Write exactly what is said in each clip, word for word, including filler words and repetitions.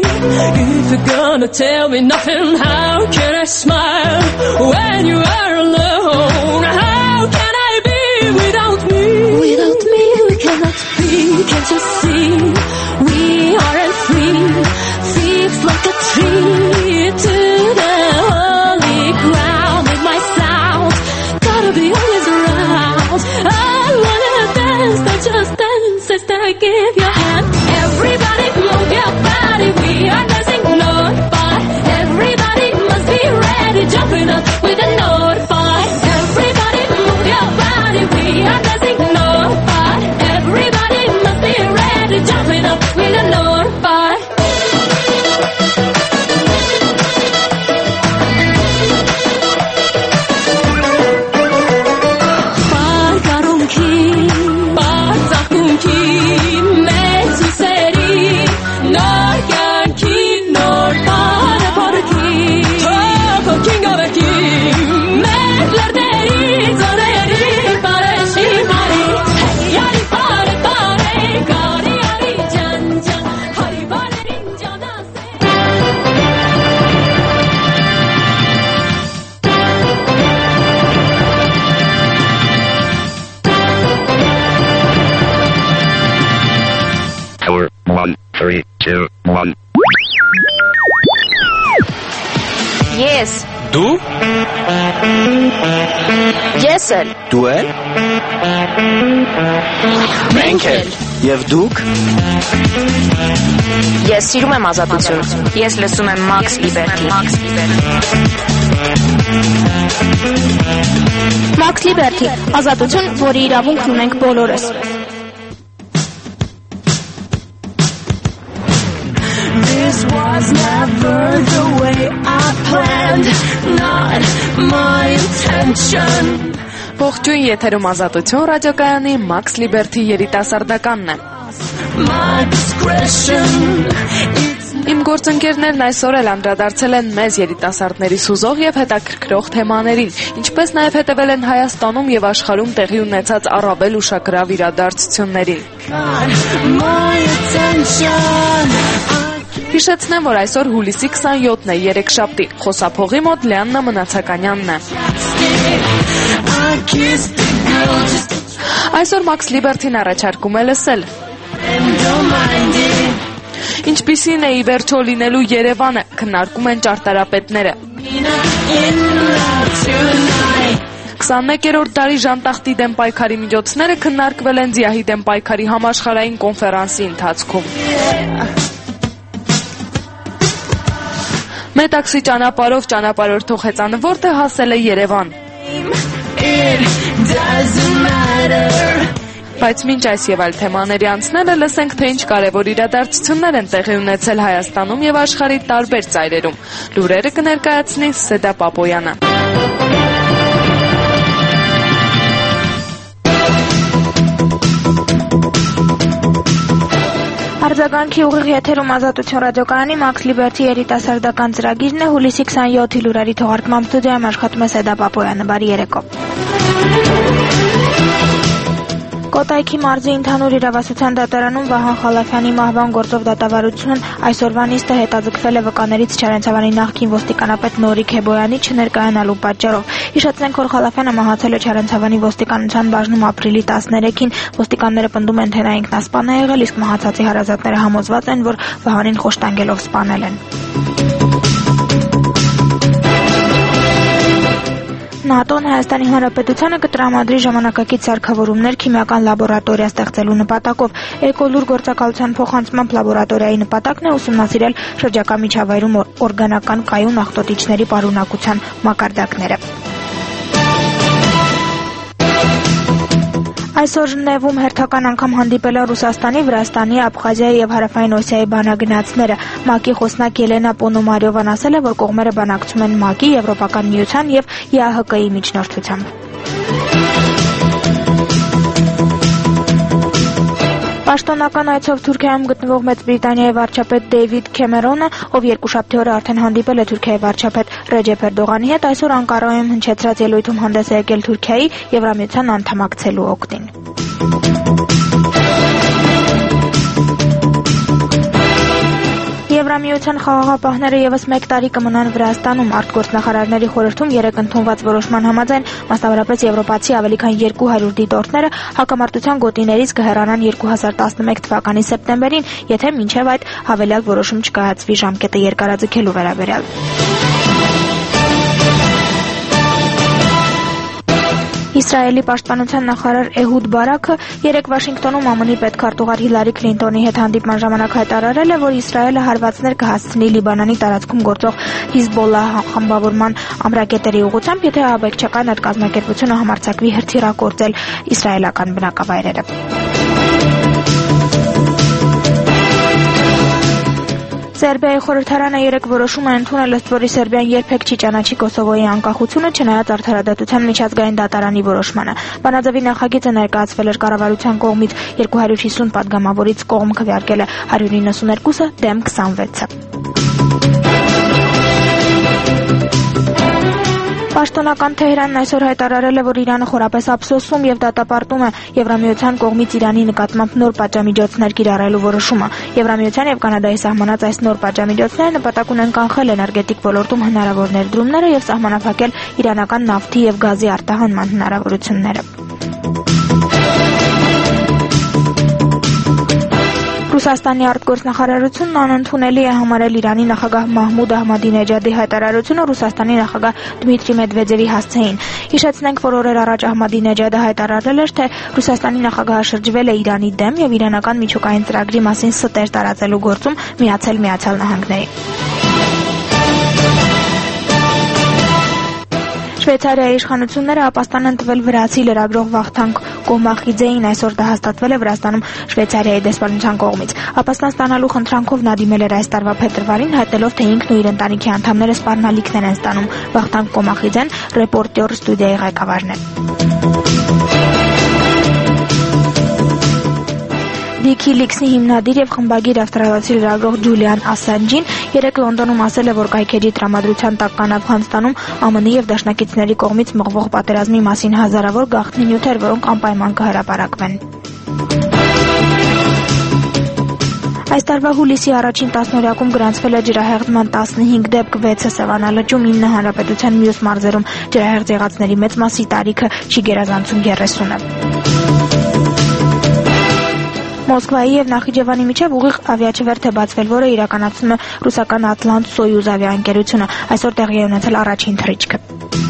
If you're gonna tell me nothing, how can I smile when you are alone? How can I be without me? Without me we cannot be. Can't you see? We aren't free. Fixed like a tree to the holy ground. With my sound, gotta be always around. I wanna dance, not just dance, sister, give your hand. Everybody move your body, we are dancing note by. Everybody must be ready, jumping up with a note by. Everybody move your body, we are dancing note by. Everybody must be ready, jumping up with a note by. Three, two, one. Yes. Դու Ես էլ Դու էլ Մենք էլ Եվ դուք Ես սիրում եմ ազատություն Ես լսում եմ Max Liberty Max Liberty ազատություն, որի իրավունքն ունենք բոլորս This was never the way I planned, not my intention. Ողջույն եթերում ազատություն ռադիոկայանի Max Liberty երիտասարդականն է։ My discretion. Իմ գործընկերներն այսօր էլ անդրադարձել են մեզ երիտասարդների սուզող եւ հետաքրքրող թեմաներին, ինչպես նաեւ հետևել են Հայաստանում եւ աշխարհում տեղի ունեցած առավել ուշագրավ իրադարձություններին։ Հիշեցնեմ, որ այսօր հուլիսի քսանյոթն է, երեքշաբթի, խոսափողի մոտ Լիաննա Մնացականյանն է։ Այսօր Max Liberty-ն առաջարկում է լսել։ Ինչպիսին է ի վերջո լինելու Երևանը, քննարկում են ճարտարապետները։ քսանմեկերորդ դարի ժանտախտի դեմ պայքարի միջոցները քննարկվել են Ձիահի դեմ պայքարի համաշխարհային կոնֆերանսի ընթացքում։ Մետաքսի ճանապարհով ճանապարհորդող հեծանը որտեղ հասել է Երևան։ Բայց մինչ այս եւ այլ թեմաների անցնելը լսենք, թե ինչ կարևոր իրադարձություններ են տեղի ունեցել Հայաստանում եւ աշխարհի տարբեր ծայրերում։ Լուրերը կներկայացնի Սեդա Պապոյանը։ Արձագանքի ուղիղ եթերում ազատություն ռադիոկայանի Max Liberty երիտասարդական ծրագիրն է հուլիսի քսանյոթի լուրերի թողարկման ստուդիայում աշխատում է Սեդա Պապոյանը, բարի երեկո։ Կոտայքի մարզի ընդհանուր իրավասության դատարանում Վահան Խալափյանի մահվան գործով դատավարությունն այսօրվա նիստը հետաձգվել է վկաներից Չարենցավանի նախկին ոստիկանապետ Նորիկ Հեբոյանի չներկայանալու պատճառով։ Հիշեցնենք, որ Խալափյանը մահացել է Չարենցավանի ոստիկանության բաժնում ապրիլի տասներեքին։ Ոստիկանները պնդում են, թե նա ինքնասպան է եղել, իսկ մահացածի հարազատները համոզված են, որ Վահանին խոշտանգելով սպանել են։ ՆԱՏՕ-ն Հայաստանի Հանրապետությանը կտրամադրի ժամանակակից սարքավորումներ քիմիական լաբորատորիա ստեղծելու նպատակով։ Էկոլուր գործակալության փոխանցմամբ լաբորատորիայի նպատակն է ուսումնասիրել շրջակա միջավայրում օրգանական կայուն աղտոտիչների պարունակության մակարդակները։ Այսօր Ժնևում հերթական անգամ հանդիպել են Ռուսաստանի, Վրաստանի, Աբխազիայի եւ Հարավային Օսիայի բանագնացները։ ՄԱԿ-ի խոսնակ Ելենա Պոնոմարյովան ասել է, որ կողմերը բանակցում են ՄԱԿ-ի, Եվրոպական միության եւ ԵԱՀԿ-ի միջնորդությամբ։ Պաշտոնական այցով Թուրքիայում գտնվող Մեծ Բրիտանիայի վարչապետ Դեյվիդ Քեմերոնը, ով երկուշաբթի օրը արդեն հանդիպել է Թուրքիայի վարչապետ Ռեջեփ Էրդողանի հետ, այսօր Անկարայում հնչեցրած ելույթում հանդես է եկել Թուրքիայի Եվրամիության անդամակցելու օգտին։ Եվրամիության խաղաղապահները եւս մեկ տարի կմնան Վրաստանում։ Արտգործնախարարների խորհրդում երեկ ընդունված որոշման համաձայն մասնավորապես եվրոպացի ավելի քան երկու հարյուր դիտորդները հակամարտության գոտիներից կհեռանան երկու հազար տասնմեկ թվականի սեպտեմբերին, եթե մինչև այդ հավելյալ որոշում չկայացվի ժամկետը երկարաձգելու վերաբերյալ։ Իսրայելի պաշտպանության նախարար Էհուդ Բարաքը երեկ Վաշինգտոնում ԱՄՆ-ի պետքարտուղար Հիլարի Քլինտոնի հետ հանդիպման ժամանակ հայտարարել է, որ Իսրայելը հարվածներ կհասցնի Լիբանանի տարածքում գործող Հիզբոլլահ խմբավորման ամրակետերի ուղղությամբ, եթե ահաբեկչական այդ կազմակերպությունը համարձակվի հրթիռակոծել իսրայելական բնակավայրերը։ Սերբիայի խորհրդարանը երեկ որոշում է ընդունել, ըստ որի Սերբիան երբեք չի ճանաչի Կոսովոյի անկախությունը, չնայած Արդարադատության միջազգային դատարանի որոշմանը։ Բանաձևի նախագիծը ներկայացվել էր կառավարության կողմից, երկու հարյուր հիսուն պատգամավորից կողմ քվեարկել է հարյուր իննսուներկուսը, դեմ քսանվեցը։ Պաշտոնական Թեհրանն այսօր հայտարարել է, որ Իրանը խորապես ափսոսում եւ դատապարտում է Եվրամիության կողմից Իրանի նկատմամբ նոր պատժամիջոցներ կիրառելու որոշումը։ Եվրամիության եւ Կանադայի սահմանած այս նոր պատժամիջոցները նպատակ ունեն կանխել էներգետիկ ոլորտում հնարավոր ներդրումները եւ սահմանափակել իրանական նավթի եւ գազի արտահանման հնարավորությունները։ Ռուսաստանի արտգործնախարարությունն անընդունելի է համարել Իրանի նախագահ Մահմուդ Ահմադինեջադի հայտարարությունը Ռուսաստանի նախագահ Դմիտրի Մեդվեդևի հասցեին։ Հիշեցնենք, որ օրեր առաջ Ահմադինեջադը հայտարարել էր, թե Ռուսաստանի նախագահը շրջվել է Իրանի դեմ եւ իրանական միջուկային ծրագրի մասին ստեր տարածելու գործում միացել Միացյալ Նահանգներին։ Շվեյցարիայի իշխանությունները ապաստան են տվել վրացի լրագրող Վախթանգ Կոմախիձեին, այսօր դա հաստատվել է Վրաստանում Շվեյցարիայի դեսպանության կողմից։ Ապաստան ստանալու խնդրանքով նա դիմել էր այս տարվա փետրվարին, հայտնելով, թե ինքն ու իր ընտանիքի անդամները սպառնալիքներ են ստանում։ Վախթանգ Կոմախիձեն ռեպորտեր ստուդիայի ղեկավարն է։ Wikileaks-ի հիմնադիր եւ խմբագիր ավստրալիացի լրագրող Ջուլիան Ասանջին երեկ Լոնդոնում ասել է, որ կայքերի տրամադրության տակ կան Աֆղանստանում ԱՄՆ-ի եւ դաշնակիցների կողմից մղվող պատերազմի մասին հազարավոր գաղտնի նյութեր, որոնք անպայման կհրապարակվեն։ Այս տարվա հուլիսի առաջին տասնօրյակում գրանցվել է ջրահեղձման տասնհինգ դեպք, վեցը Սևանալճում, ինը հանրապետության մյուս մարզերում։ Ջրահեղձ եղածների մեծ մասի տարիքը չի գերազանցում երեսունը։ Մոսկվայի եւ Նախիջևանի միջև ուղիղ ավիաչվերթ է բացվել, որը իրականացնում է ռուսական Atlant Soyuz ավիաընկերությունը։ Այսօր տեղի է ունեցել առաջին թռիչքը։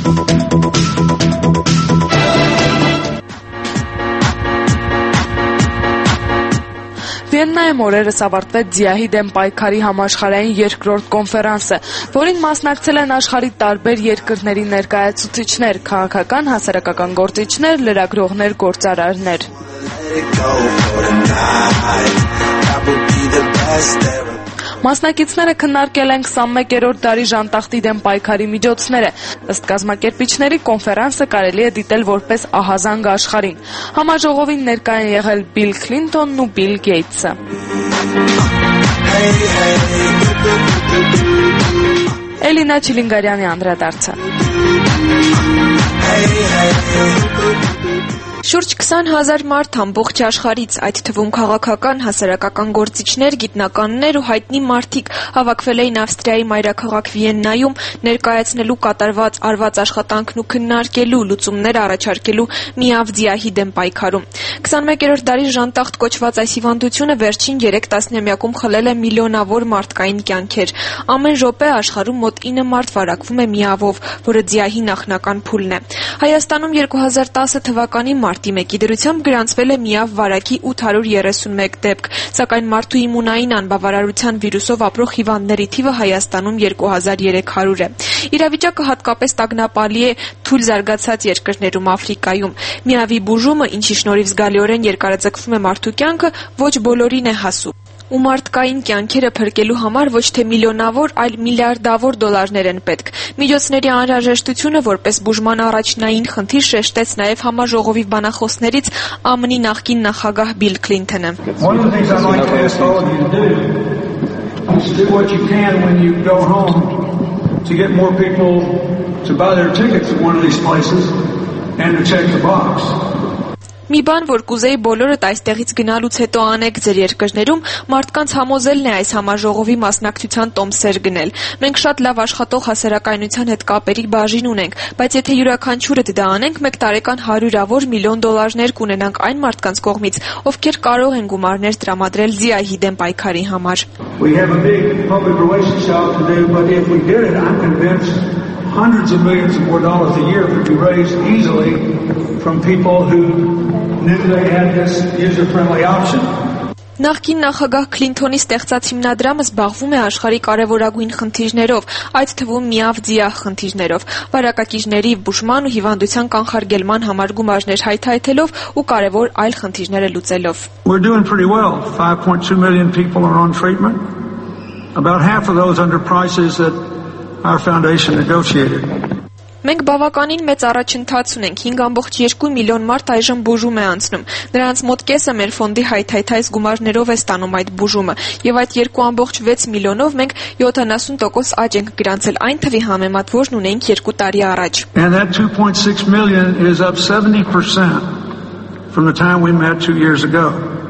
Վիեննայում օրերս ավարտվեց ՁԻԱՀ-ի դեմ պայքարի համաշխարհային երկրորդ կոնֆերանսը, որին մասնակցել են աշխարհի տարբեր երկրների ներկայացուցիչներ, քաղաքական, հասարակական գործիչներ, լրագրողներ, գործարարներ։ Մասնակիցները քննարկել են քսանմեկերորդ դարի ժանտախտի դեմ պայքարի միջոցները։ Ըստ կազմակերպիչների, կոնֆերանսը կարելի է դիտել որպես ահազանգ աշխարհին։ Համաժողովին ներկա են եղել Բիլ Քլինտոնն ու Բիլ Գեյթսը։ Էլինա Չիլինգարյանի անդրադարձը։ Շուրջ քսան հազար մարդ ամբողջ աշխարհից, այդ թվում քաղաքական, հասարակական գործիչներ, գիտնականներ ու հայտնի մարդիկ հավաքվել էին Ավստրիայի մայրաքաղաք Վիեննայում ներկայացնելու կատարված արված աշխատանքն ու քննարկելու, լուծումներ առաջարկելու միավ ՁԻԱՀ-ի դեմ պայքարում։ քսանմեկերորդ դարի ժանտախտ կոչված այս հիվանդությունը վերջին երեք տասնամյակում խլել է միլիոնավոր մարդկային կյանքեր։ Ամեն րոպե աշխարհում մոտ ինը մարդ վարակվում է միավով, որը ՁԻԱՀ-ի նախնական փուլն է։ Հայաստանում երկու հազար տասը թվականի մարտի մեկի դրությամբ գրանցվել է միավ վարակի ութ հարյուր երեսունմեկ դեպք, սակայն մարդու իմունային անբավարարության վիրուսով ապրող հիվանդների թիվը Հայաստանում երկու հազար երեք հարյուր է։ Իրավիճակը հատկապես տագնապալի է թույլ զարգացած երկրներում Աֆրիկայում։ Միավի բուժումը, ինչի շնորհիվ զգալիորեն երկարաձգվում է մարդու կյանքը, ոչ բոլորին է հասու։ Ու մարդկային կյանքերը փրկելու համար ոչ թե միլիոնավոր, այլ միլիարդավոր դոլարներ են պետք։ Միջոցների անհրաժեշտությունը որպես բուժման առաջնային խնդիր շեշտեց նաև համաժողովի բանախոսներից ԱՄՆ-ի նախկին նախագահ Բիլ Քլինթոնը։ Մի բան, որ կուզեի բոլորդ այստեղից գնալուց հետո անեք ձեր երկրներում, մարդկանց համոզելն է այս համաժողովի մասնակցության տոմսեր գնել։ Մենք շատ լավ աշխատող հասարակայնության հետ կապերի բաժին ունենք, բայց եթե յուրաքանչյուրդ դա անենք, մեկ տարեկան հարյուրավոր միլիոն դոլարներ կունենանք այն մարդկանց կողմից, ովքեր կարող են գումարներ տրամադրել ԶԻԱՀ-ի դեմ պայքարի համար։ We have a big public relations job to do, but if we did it, I'm convinced hundreds of millions of more dollars a year could be raised easily from people who knew they had this user-friendly option. Նախկին նախագահ Քլինթոնի ստեղծած հիմնադրամը զբաղվում է աշխարհի կարևորագույն խնդիրներով, այդ թվում միավ ԶԻԱՀ խնդիրներով, վարակակիժների բուժման ու հիվանդության կանխարգելման համար գումարներ հայթայթելով ու կարևոր այլ խնդիրները լուծելով։ We're doing pretty well. five point two million people are on treatment. About half of those under prices that our foundation negotiated. Մենք բավականին մեծ առաջընթաց ունենք, հինգ կόμma երկու միլիոն մարդ այժմ բուժում է անցնում։ Նրանց մոտ կեսը մեր ֆոնդի հայթայթայց գումարներով է ստանում այդ բուժումը, եւ այդ երկու կόμma վեց միլիոնով մենք յոթանասուն տոկոս աճ ենք գրանցել այն թվի համեմատ, որն ունենք երկու տարի առաջ։ And that two point six million is up seventy percent from the time we met two years ago.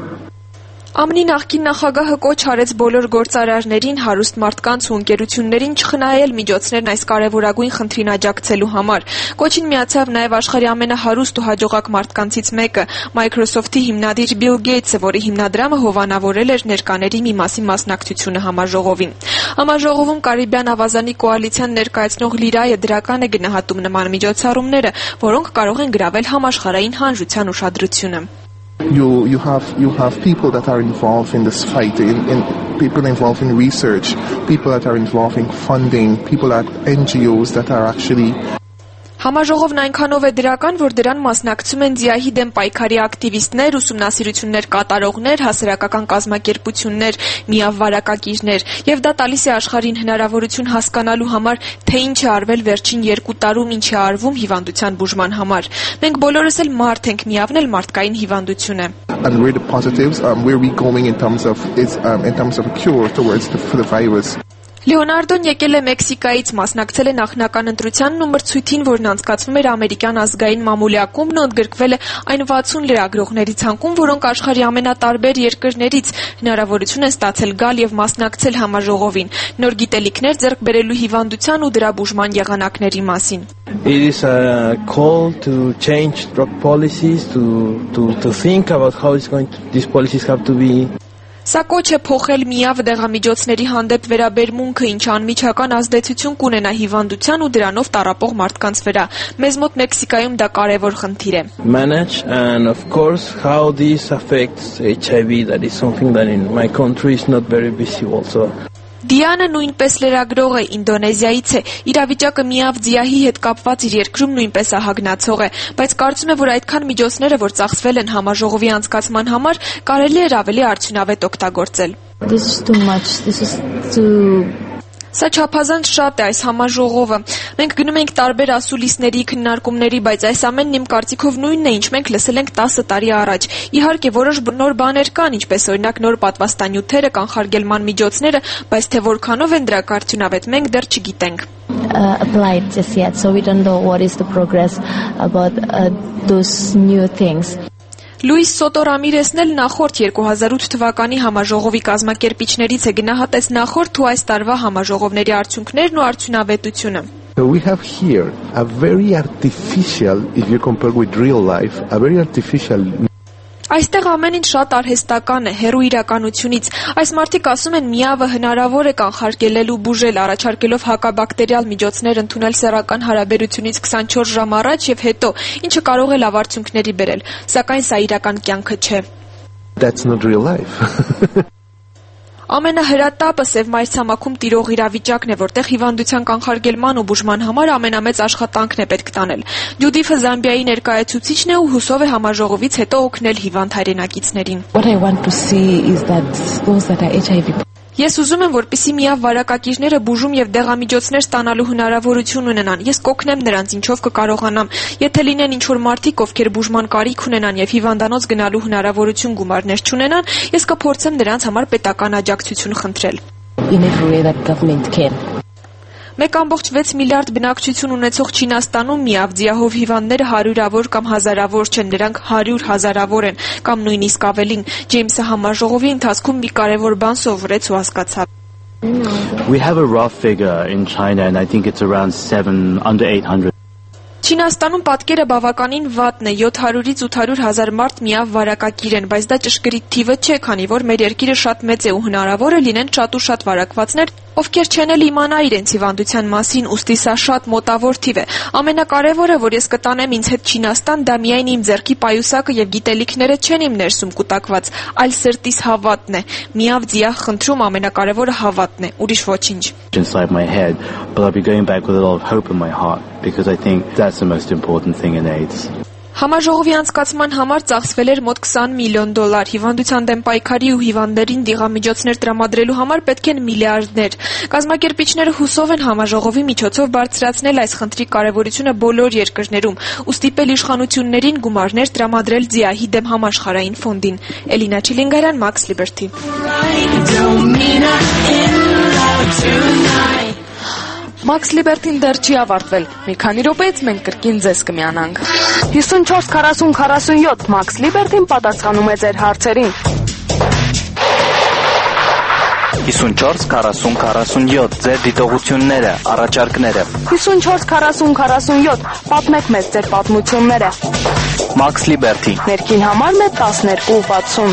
Ամնի նախկին նախագահը կոչ արեց բոլոր գործարարներին, հարուստ մարդկանց ու ընկերություններին չխնայել միջոցներն այս կարևորագույն խնդրին աջակցելու համար։ Կոչին միացավ նաև աշխարհի ամենահարուստ ու հաջողակ մարդկանցից մեկը՝ Microsoft-ի հիմնադիր Bill Gates-ը, որի հիմնադրամը հովանավորել էր ներկաների մի մասի մասնակցությունը համաժողովին։ Համաժողովում Կարիբյան ավազանի կոալիցիան ներկայացնող Լիրայը դրական է գնահատում նման միջոցառումները, որոնք կարող են գրավել համաշխարհային հանրության ուշադրությունը։ You you have you have people that are involved in this fight, in, in people involved in research, people that are involved in funding, people at N G Os that are actually. Համաժողովն այնքանով է դրական, որ դրան մասնակցում են ԶԻԱՀ-ի դեմ պայքարի ակտիվիստներ, ուսումնասիրություններ կատարողներ, հասարակական կազմակերպություններ, միավ վարակակիրներ, եւ դա տալիս է աշխարհին հնարավորություն հասկանալու համար, թե ինչ է արվել վերջին երկու տարում, ինչ է արվում հիվանդության բուժման համար։ Մենք բոլորս էլ մարդ ենք, միավն էլ մարդկային հիվանդություն է։ And we're the positives, um, where we going in terms of is um, in terms of a cure towards the, for the virus. Լեոնարդոն եկել է Մեքսիկայից, մասնակցել է նախնական ընտրությանն ու մրցույթին, որն անցկացվում էր ամերիկյան ազգային մամուլի ակումբն ու ընդգրկվել է այն վաթսուն լրագրողների ցանկում, որոնք աշխարհի ամենատարբեր երկրներից հնարավորություն են ստացել գալ եւ մասնակցել համաժողովին, նոր գիտելիքներ ձեռք բերելու հիվանդության ու դրա բուժման եղանակների մասին։ It is a call to change drug policies, to to to think about how it's going to, these policies have to be. Սա կոչ է փոխել միավ դեղամիջոցների հանդեպ վերաբերմունքը, ինչ անմիջական ազդեցություն կունենա հիվանդության ու դրանով տառապող մարդկանց վրա։ Մեզ մոտ Մեքսիկայում դա կարևոր խնդիր է։ Manage and of course how this affects H I V, that is something that in my country is not very visible. So Դիանը նույնպես լրագրող է, Ինդոնեզիայից է, իրավիճակը միավ ԶԻԱՀ-ի հետ կապված իր երկրում նույնպես ահագնացող է, բայց կարծում է, որ այդքան միջոցները, որ ծախսվել են համաժողովի անցկացման համար, կարելի էր ավելի արդյունավետ օգտագործել։ This is too much. This is too Սա չափազանց շատ է այս համաժողովը։ Մենք գնում ենք տարբեր ասուլիսների, քննարկումների, բայց այս ամենն իմ կարծիքով նույնն է, ինչ մենք լսել ենք տասը տարի առաջ։ Իհարկե, որոշ նոր բաներ կան, ինչպես օրինակ նոր պատվաստանյութերը, կանխարգելման միջոցները, բայց թե որքանով են դրանք արդյունավետ, մենք դեռ չգիտենք։ uh, applied just yet, so we don't know what is the progress about uh, those new things. Լուիս Սոտո Ռամիրեսն էլ նախորդ երկու հազար ութ թվականի համաժողովի կազմակերպիչներից է, գնահատեց նախորդ ու այս տարվա համաժողովների արդյունքներն ու արդյունավետությունը։ So we have here a very artificial, if you compare with real life, a very artificial. Այստեղ ամեն ինչ շատ արհեստական է, հեռու իրականությունից։ Այս մարդիկ ասում են, միավը հնարավոր է կանխարգելել ու բուժել, առաջարկելով հակաբակտերիալ միջոցներ ընդունել սեռական հարաբերությունից քսանչորս ժամ առաջ եւ հետո, ինչը կարող է լավ արդյունքների բերել, սակայն սա իրական կյանքը չէ։ That's not real life. Ամենահրատապը Սև մայրցամաքում տիրող իրավիճակն է, որտեղ հիվանդության կանխարգելման ու բուժման համար ամենամեծ աշխատանքն է պետք տանել։ Ջուդիֆը Զամբիայի ներկայացուցիչն է ու հուսով է համաժողովից հետո օգնել հիվանդ հայրենակիցներին։ What I want to see is that those that are H I V. Ես ուզում եմ, որպեսզի միավ վարակակիրները բուժում եւ դեղամիջոցներ ստանալու հնարավորություն ունենան։ Ես կօգնեմ նրանց, ինչով կկարողանամ։ Եթե լինեն ինչ-որ մարդիկ, ովքեր բուժման կարիք ունենան եւ հիվանդանոց գնալու հնարավորություն գումարներ չունենան, ես կփորձեմ նրանց համար պետական աջակցություն խնդրել։ In every way that government can. մեկ կόμկոմ վեց միլիարդ բնակչություն ունեցող Չինաստանում միավձիահով հիվանդները հարյուրավոր կամ հազարավոր չեն, նրանք հարյուր հազարավոր են, կամ նույնիսկ ավելին։ Ջեյմսը համաժողովի ընթացքում մի կարևոր բան սովորեց ու հասկացավ. We have a rough figure in China and I think it's around seven under eight hundred. Չինաստանում պատկերը բավականին վատն է, յոթ հարյուրից ութ հարյուր հազար մարդ միավ վարակակիր են, բայց դա ճշգրիտ թիվը չէ, քանի որ մեր երկիրը շատ մեծ է ու հնարավոր է լինեն շատ ու շատ վարակվածներ, ովքեր չեն էլ իմանա իրենց հիվանդության մասին, ուստի սա շատ մոտավոր թիվ է։ Ամենակարևորը, որ ես կտանեմ ինձ հետ Չինաստան, դա միայն իմ ձեռքի պայուսակը եւ գիտելիքները չեն իմ ներսում կուտակված, այլ սրտիս հավատն է։ Միավ ձիա խնդրում ամենակարևորը հավատն է, ուրիշ ոչինչ։ Inside my head, but I'll be going back with a lot of hope in my heart because I think that's the most important thing in AIDS. Համաժողովի անցկացման համար ծախսվել էր մոտ քսան միլիոն դոլար։ Հիվանդության դեմ պայքարի ու հիվանդներին դեղամիջոցներ տրամադրելու համար պետք են միլիարդներ։ Կազմակերպիչները հուսով են համաժողովի միջոցով բարձրացնել այս խնդրի կարևորությունը բոլոր երկրներում ու ստիպել իշխանություններին գումարներ տրամադրել ձիահի դեմ համաշխարհային ֆոնդին։ Էլինա Չիլինգարյան, Max Liberty։ Max Liberty-ն դեռ չի ավարտվել։ Մի քանի րոպեից մենք կրկին ձեզ կմիանանք։ հիսունչորս քառասուն քառասունյոթ Max Liberty-ն պատասխանում է ձեր հարցերին։ հիսունչորս քառասուն քառասունյոթ ձեր դիտողությունները, առաջարկները։ հիսունչորս քառասուն քառասունյոթ պատմեք մեզ ձեր պատմությունները։ Max Liberty։ Ներքին համարն է տասներկու վաթսուն։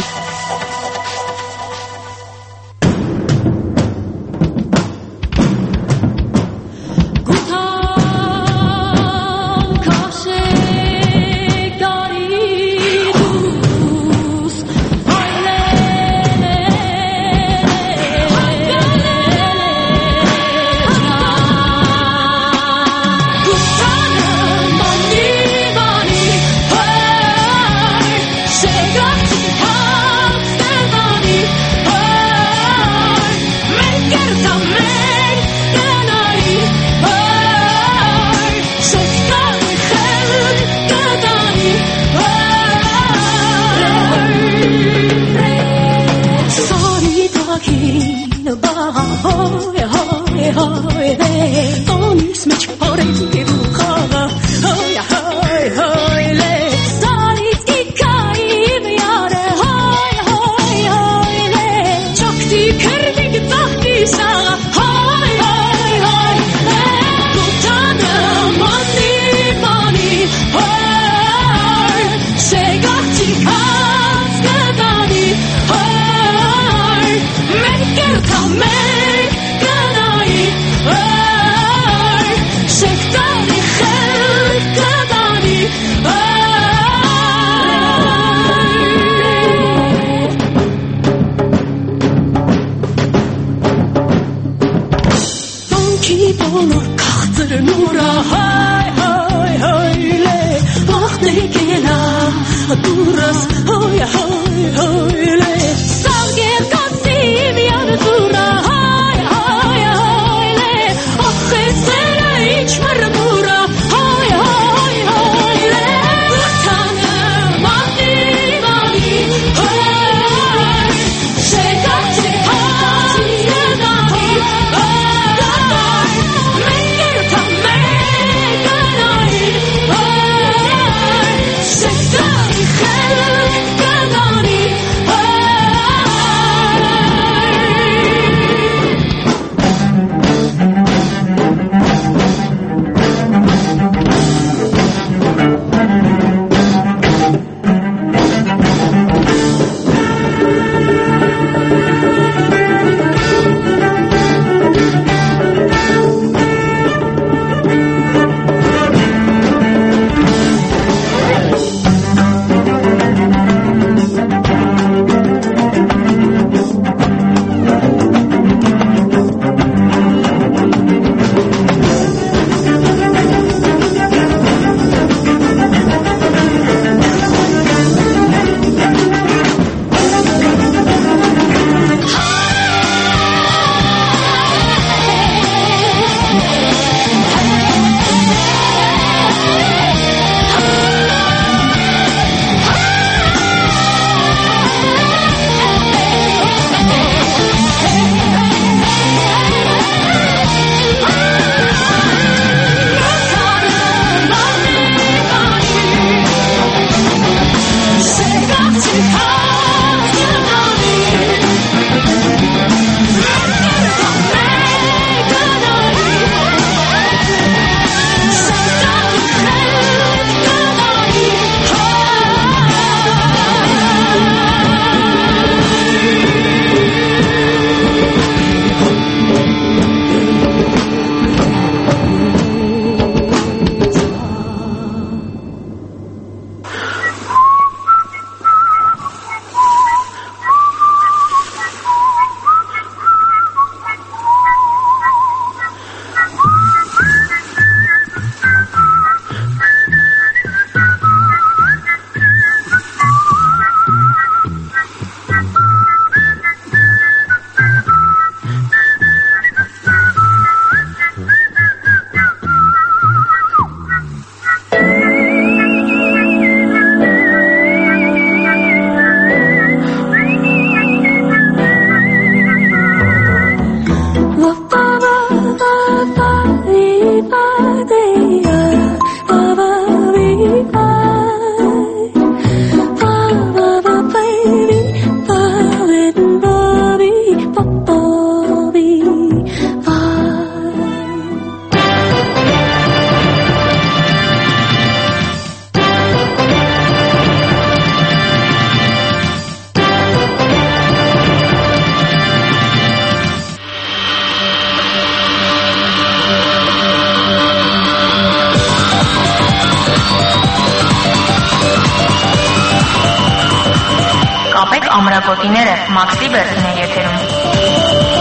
Հրապարակագոտիները Մաքս Լիբերտին է եթերում։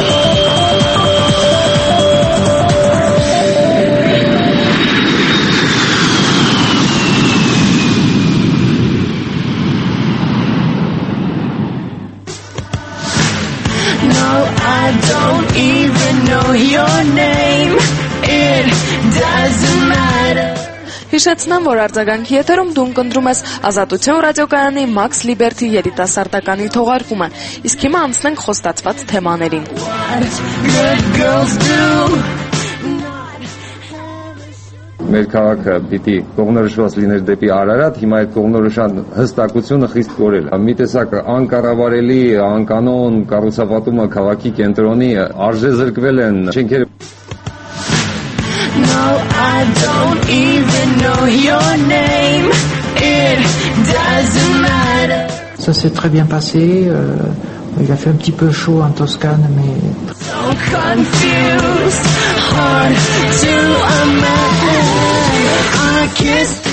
I don't even know your name. It doesn't matter. Հիշեցնեմ, որ արձագանքի եթերում դու ընկնդրում ես Ազատություն ռադիոկայանի Մաքս Լիբերտի երիտասարդականի թողարկումը, իսկ հիմա անցնենք խոստացված թեմաներին։ Մեր քաղաքը պիտի կողմնորոշված լիներ դեպի Արարատ, հիմա այդ կողմնորոշան հստակությունը խիստ կորել։ Մի տեսակ անկառավարելի, անկանոն կառուցապատումը քաղաքի կենտրոնի արժեզրկվել են շենքերը։ No, I don't even know your name. It doesn't matter. Ça s'est très bien passé. Euh, il a fait un petit peu chaud en Toscane, mais. So confused, hard to imagine. I kissed.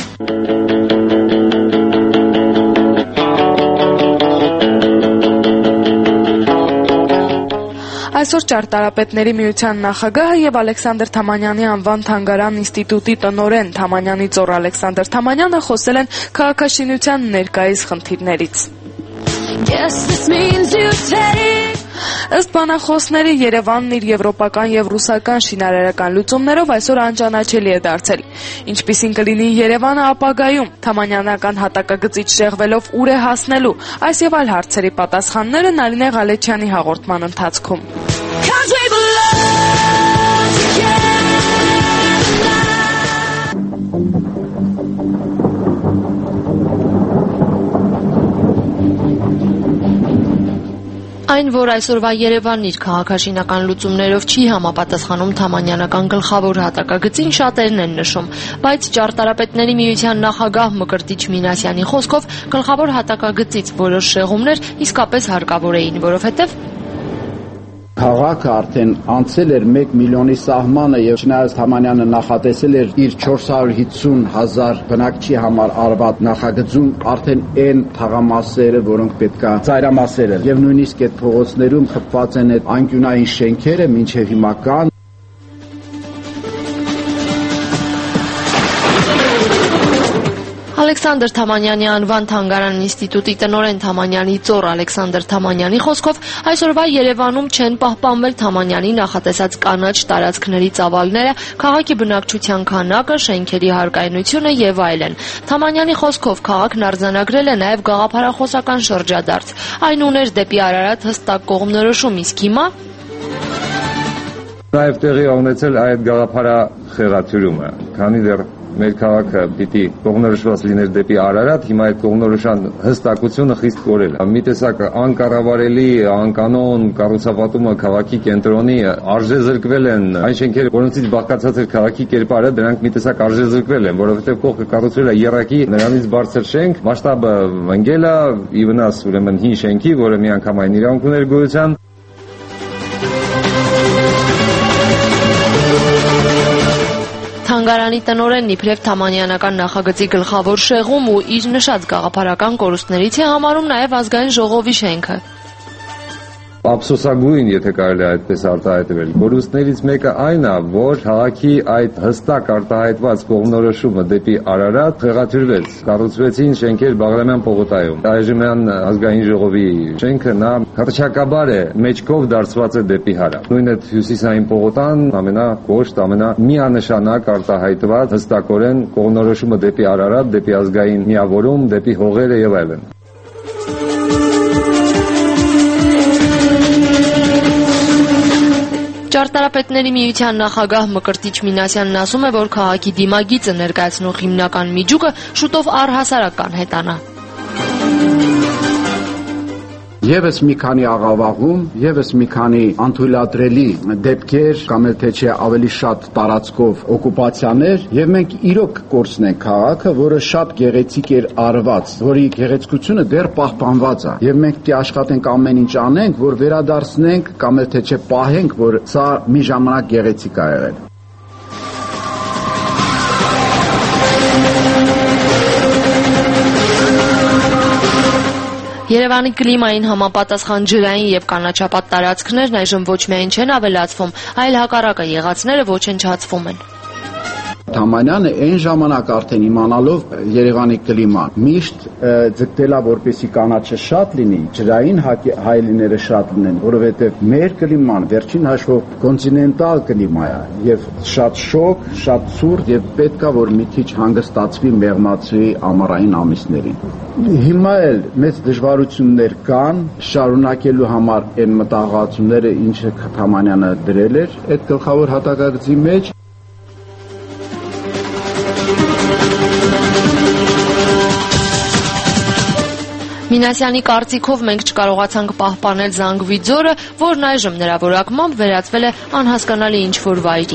Այսօր ճարտարապետների միության նախագահը եւ Ալեքսանդր Թամանյանի անվան թանգարան ինստիտուտի տնօրեն Թամանյանի ծոր Ալեքսանդր Թամանյանը խոսել են քաղաքաշինության ներկայիս խնդիրներից։ Ըստ բանախոսների Երևանն իր եվրոպական եւ ռուսական շինարարական լուծումներով այսօր անճանաչելի է դարձել։ Ինչպիսին կլինի Երևանը ապագայում, Թամանյանական հատակագծից շեղվելով ուր է հասնելու, այս եւ այլ հարցերի պատասխանները Նարինե Ղալեչյանի հաղորդման ընթացքում։ Այն, որ այսօրվա Երևանն իր քաղաքաշինական լուծումներով չի համապատասխանում Թամանյանական գլխավոր հատակագծին, շատերն են նշում, բայց ճարտարապետների միության նախագահ Մկրտիչ Մինասյանի խոսքով գլխավոր հատակագծից որոշ շեղումներ իսկապես հարկավոր էին, որովհետև Քաղաքը արդեն անցել էր մեկ միլիոնի սահմանը եւ չնայած Թամանյանը նախատեսել էր իր չորս հարյուր հիսուն հազար բնակչի համար արված նախագծում արդեն այն թաղամասերը, որոնք պետքա ծայրամասերը եւ նույնիսկ այդ փողոցներում խփված են այդ անկյունային շենքերը մինչեւ հիմա կան։ Ալեքսանդր Թամանյանի անվան թանգարան ինստիտուտի տնօրեն Թամանյանի ծոր Ալեքսանդր Թամանյանի խոսքով այսօրվա Երևանում չեն պահպանվել Թամանյանի նախատեսած կանաչ տարածքների ծավալները, քաղաքի բնակչության քանակը, շենքերի հարկայնությունը եւ այլն։ Թամանյանի խոսքով քաղաքն արձանագրել է նաեւ գաղափարախոսական շրջադարձ։ Այն ուներ դեպի Արարատ հստակ կողմնորոշում, իսկ հիմա Նաև տեղի ունեցել այդ գաղափարախեղաթյուրումը, քանի դեռ մեր քաղաքը պիտի կողմնորոշված լիներ դեպի Արարատ, հիմա այդ կողմնորոշան հստակությունը խիստ կորել։ Մի տեսակ անկառավարելի, անկանոն կառուցապատումը քաղաքի կենտրոնի արժեզրկվել են այն շենքերը, որոնցից բաղկացած էր քաղաքի կերպարը, դրանք մի տեսակ արժեզրկվել են, որովհետև կողքը կառուցվել է եռակի, նրանից բարձր շենք, մասշտաբը ընկել է, ի վնաս ուրեմն հին շենքի, որը միանգամայն իրավունք ուներ գոյության։ Թանգարանի տնօրենն իբրև Թամանյանական նախագծի գլխավոր շեղում ու իր նշած գաղափարական կորուստներից է համարում նաև ազգային ժողովի շենքը։ Ափսոսագույն, եթե կարելի է այդպես արտահայտվել։ Կորուստներից մեկը այն է, որ քաղաքի այդ հստակ արտահայտված կողմնորոշումը դեպի Արարատ խեղաթյուրվեց։ Կառուցվեցին շենքեր Բաղրամյան պողոտայում։ Այժմյան ազգային ժողովի շենքը նա հռչակաբար է մեջքով դարձված է դեպի հարավ։ Նույն այդ հյուսիսային պողոտան ամենակոշտ, ամենամիանշանակ արտահայտված հստակորեն կողմնորոշումը դեպի Արարատ, դեպի ազգային միավորում, դեպի հողերը եւ այլն։ Ճարտարապետների միության նախագահ Մկրտիչ Մինասյանն ասում է, որ քաղաքի դիմագիծը ներկայացնող հիմնական միջուկը շուտով առհասարակ կանհետանա։ Եվս մի քանի աղավաղում, եվս մի քանի անթույլատրելի դեպքեր կամ էլ թե չէ ավելի շատ տարածքով օկուպացիաներ եւ մենք իրոք կորցնենք քաղաքը, որը շատ գեղեցիկ էր արված, որի գեղեցկությունը դեռ պահպանված է եւ մենք պետք է աշխատենք ամեն ինչ անենք, որ վերադարձնենք կամ էլ թե չէ պահենք, որ սա մի ժամանակ գեղեցիկ է եղել։ Երևանի կլիմային համապատասխան ջրային եւ կանաչապատ տարածքներն այժմ ոչ միայն չեն ավելացվում, այլ հակառակը եղածները ոչնչացվում են։ Թամանյանը այն ժամանակ արդեն իմանալով Երևանի կլիման միշտ ձգտելա որպեսի կանաչը շատ լինի, ջրային հայելիները շատ լինեն, որովհետև մեր կլիման վերջին հաշվով կոնտինենտալ կլիմա է եւ շատ շոգ, շատ ցուրտ եւ պետքա որ մի քիչ հանգստացվի մեղմացվի ամառային ամիսներին։ Հիմա էլ մեծ դժվարություններ կան շարունակելու համար այն մտահղացումները, ինչը Թամանյանը դրել էր այդ գլխավոր հատակագծի մեջ։ Մինասյանի կարծիքով մենք չկարողացանք պահպանել Զանգվի ձորը, որն այժմ նրա որակմամբ վերածվել է անհասկանալի ինչ-որ վայրի։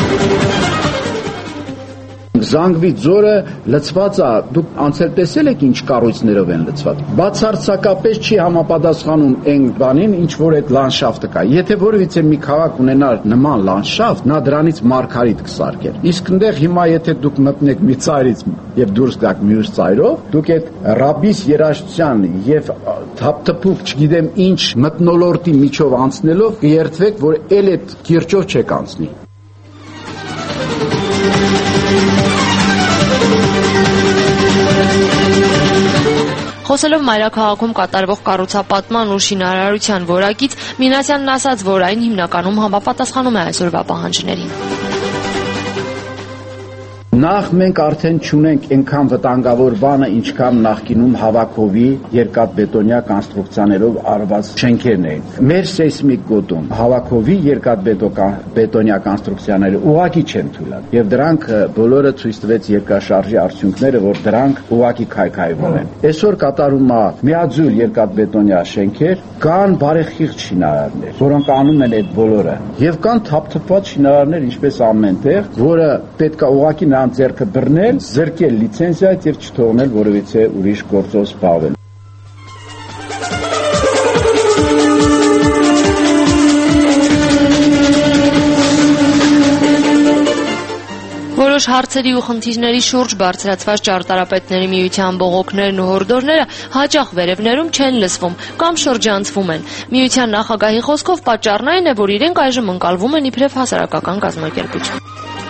Զանգվի ձորը լցված է, դուք անցել տեսել եք ինչ կառույցներով են լցված։ Բացարձակապես չի համապատասխանում այն բանին, ինչ որ այդ լանդշաֆտը կա։ Եթե որևիցե մի քաղաք ունենար նման լանդշաֆտ, նա դրանից մարգարիտ կսարքեր։ Իսկ այնտեղ հիմա եթե դուք մտնեք մի ծայրից եւ դուրս գաք մյուս ծայրով, դուք այդ ռաբիս երաժշտության եւ թափթփուկ, չգիտեմ ինչ մթնոլորտի միջով անցնելով կերթվեք, որ ել այդ կիրճով չեք անցնի։ Խոսելով մայրաքաղաքում կատարվող կառուցապատման ու շինարարության որակից, Մինասյանն ասաց, որ այն հիմնականում համապատասխանում է այսօրվա պահանջներին։ Նախ մենք արդեն չունենք այնքան վտանգավոր բանը, ինչքան նախկինում հավաքովի երկաթբետոնյա կոնստրուկցիաներով արված շենքերն էին։ Մեր սեյսմիկ գոտում հավաքովի երկաթբետոնյա կոնստրուկցիաները ուղղակի չեն թույլատրել, եւ դրանք բոլորը ցույց տվեց երկրաշարժի արդյունքները, որ դրանք ուղղակի քայքայվում են։ Այսօր կատարում է միաձուլ երկաթբետոնյա շենքեր, կան բարեխիղճ շինարարներ, որոնք անում են այդ բոլորը, եւ կան թափթփված շինարարներ, ինչպես ամենտեղ, որը պետքա ուղղակի նրանց ձեռքը բռնել, զրկել լիցենզիայից եւ չթողնել որևիցե ուրիշ գործով զբաղվել։ Որոշ հարցերի ու խնդիրների շուրջ բարձրացված ճարտարապետների միության բողոքներն ու հորդորները հաճախ վերևներում չեն լսվում կամ շրջանցվում են։ Միության նախագահի խոսքով պատճառն այն է, որ իրենք այժմ ընկալվում են իբրև հասարակական կազմակերպություն։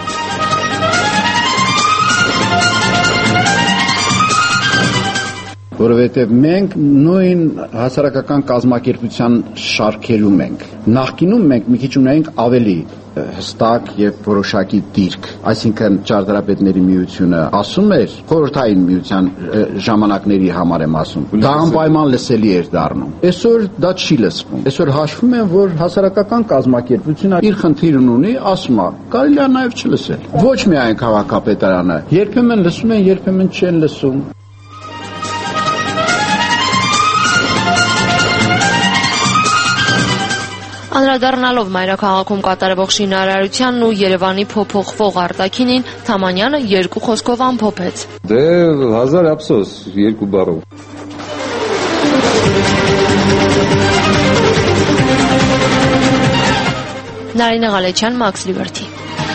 Որովհետև մենք նույն հասարակական կազմակերպության շարքերում ենք։ Նախկինում մենք մի քիչ ունենք ավելի հստակ եւ որոշակի դիրք, այսինքն ճարտարապետների միությունը ասում էր, խորհրդային միության ժամանակների համար եմ ասում, դա անպայման լսելի էր դառնում։ Այսօր դա չի լսվում։ Այսօր հաշվում են, որ հասարակական կազմակերպությունը իր խնդիրն ունի, ասում է, կարելի է նաեւ չլսել։ Ոչ միայն քաղաքապետարանը, երբեմն լսում են, երբեմն չեն լսում։ Անդրադառնալով մայրաքաղաքում կատարվող շինարարությանն ու Երևանի փոփոխվող արտաքինին, Թամանյանը երկու խոսքով ամփոփեց։ Դե հազար ափսոս, երկու բառով։ Նարինե Ղալեչյան, Max Liberty։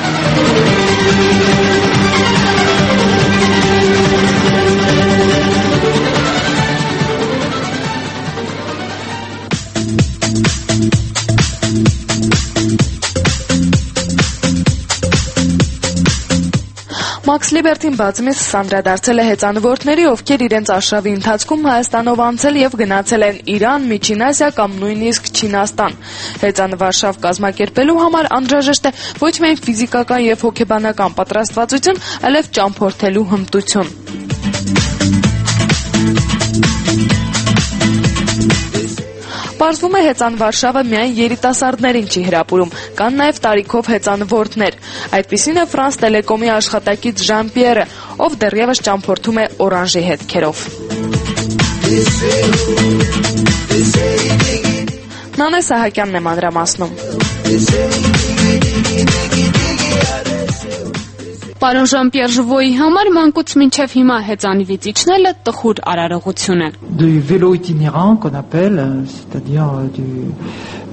Max Liberty-ն բացումից անդրադարձել է հեծանվորդների, ովքեր իրենց արշավի ընթացքում Հայաստանով անցել եւ գնացել են Իրան, Միջին Ասիա կամ նույնիսկ Չինաստան։ Հեծանվարշավ կազմակերպելու համար անհրաժեշտ է ոչ միայն ֆիզիկական եւ հոգեբանական պատրաստվածություն, այլև ճամփորդելու հմտություն։ Պարզվում է հեծանվարշավը միայն երիտասարդներին չի հրապուրում, կան նաև տարիքով հեծանվորդներ։ Այդպիսին է Ֆրանս Տելեկոմի աշխատակից Ժան Պիերը, ով դեռևս ճամփորդում է օրանժի հետքերով։ Նանե Սահակյանն է մանրամասնում։ Պարոն Ժան-Պիեր Ժվոյի համար մանկուց մինչև հիմա հեծանվից իջնելը տխուր արարողություն է։ Du vélo itinérant qu'on appelle, c'est-à-dire du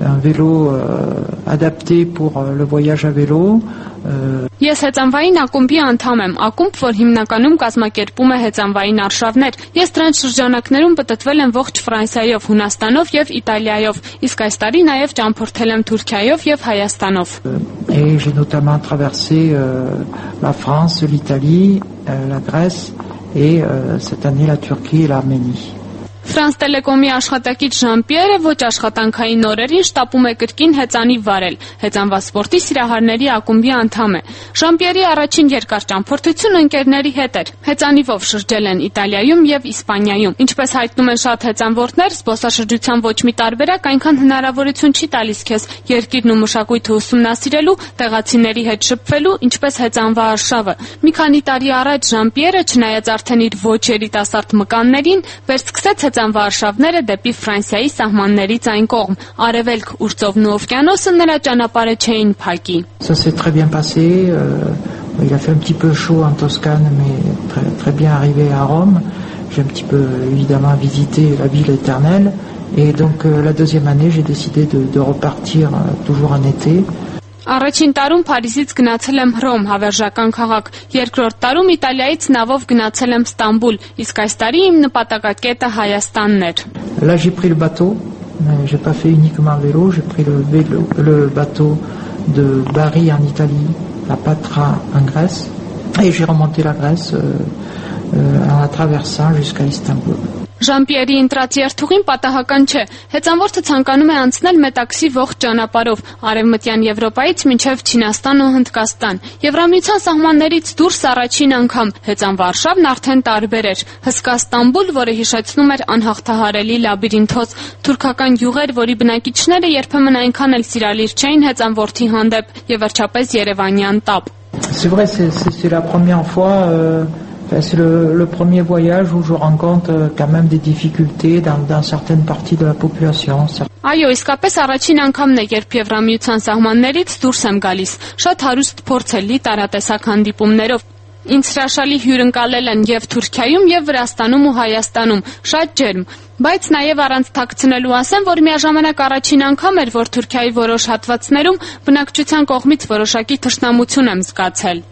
un vélo euh, adapté pour euh, le voyage à vélo. Euh... Ես հեծանվային ակումբի անդամ եմ, ակումբ, որ հիմնականում կազմակերպում է հեծանվային արշավներ։ Ես դրանց շրջանակներում պտտվել եմ ողջ Ֆրանսիայով, Հունաստանով եւ Իտալիայով, իսկ այս տարի նաեւ ճամփորդել եմ Թուրքիայով եւ Հայաստանով։ Et j'ai notamment traversé euh, la France, l'Italie, euh, la Grèce et euh, cette année la Turquie et l'Arménie. Ֆրանս Տելեկոմի աշխատակից Ժան-Պիերը ոչ աշխատանքային օրերին շտապում է կրկին հեծանիվ վարել։ Հեծանված սպորտի սիրահարների ակումբի անդամ է։ Ժան-Պիերի առաջին երկար ճամփորդությունը ընկերների հետ էր։ Հեծանիվով շրջել են Իտալիայում եւ Իսպանիայում։ Ինչպես հայտնում են շատ հեծանվորդներ, զբոսաշրջության ոչ մի տարբերակ այնքան հնարավորություն չի տալիս քեզ երկիրն ու մշակույթը ուսումնասիրելու, տեղացիների հետ շփվելու, ինչպես հեծանվա արշավը։ Մի քանի տարի առաջ Ժան-Պիերը, չնայած արդեն իր ոչ երիտասարդ մկաններին, վերսկսեց հեծանվա արշավները դեպի Ֆրանսիայի սահմաններից այն կողմ։ Արևելք, Ուրծովն ու օվկիանոսը նրա ճանապարհը չէին փակի։ Ça s'est très bien passé. Euh, il a fait un petit peu chaud en Toscane, mais très, très bien arrivé à Rome. J'ai un petit peu évidemment visité la ville éternelle. Et donc euh, la deuxième année, j'ai décidé de, de repartir euh, toujours en été. Առաջին տարում Փարիզից գնացել եմ Հռոմ, հավերժական քաղաք, երկրորդ տարում Իտալիայից նավով գնացել եմ Ստամբուլ, իսկ այս տարի իմ նպատակակետը Հայաստանն էր։ Là j'ai pris le bateau, mais j'ai pas fait uniquement vélo, j'ai pris le vélo, le bateau de Bari en Italie à Patra en Grèce et j'ai remonté la Grèce euh, euh, en la traversant jusqu'à Istanbul. Ժան-Պիերի ընտրած երթուղին պատահական չէ։ Հեծանվորդը ցանկանում է անցնել մետաքսի ողջ ճանապարհով, արևմտյան Եվրոպայից մինչև Չինաստան ու Հնդկաստան։ Եվրամիության սահմաններից դուրս առաջին անգամ հեծանվա արշավն արդեն տարբեր էր։ Հսկա Ստամբուլ, որը հիշեցնում էր անհաղթահարելի լաբիրինթոց, թուրքական յուղեր, որի բնակիչները երբեմն այնքան էլ սիրալիր չէին հեծանվորդի հանդեպ, եւ վերջապես Երևանյան տապ։ C'est vrai, c'est c'est la première fois euh... C'est le, le premier voyage où je rencontre quand même des difficultés dans, dans certaines parties de la population. Այո, իսկապես առաջին անգամն է, երբ Եվրամիության սահմաններից դուրս եմ գալիս։ Շատ հարուստ փորձ է լի տարատեսակ հանդիպումներով։ Ինձ հրաշալի հյուրընկալել են եւ Թուրքիայում, եւ Վրաստանում ու Հայաստանում, շատ ջերմ։ Բայց նաեւ առանց թաքցնելու ասեմ, որ միաժամանակ առաջին անգամ էր, որ Թուրքիայի որոշ հատվածներում բնակչության կողմից որոշակի թշնամություն եմ զգացել։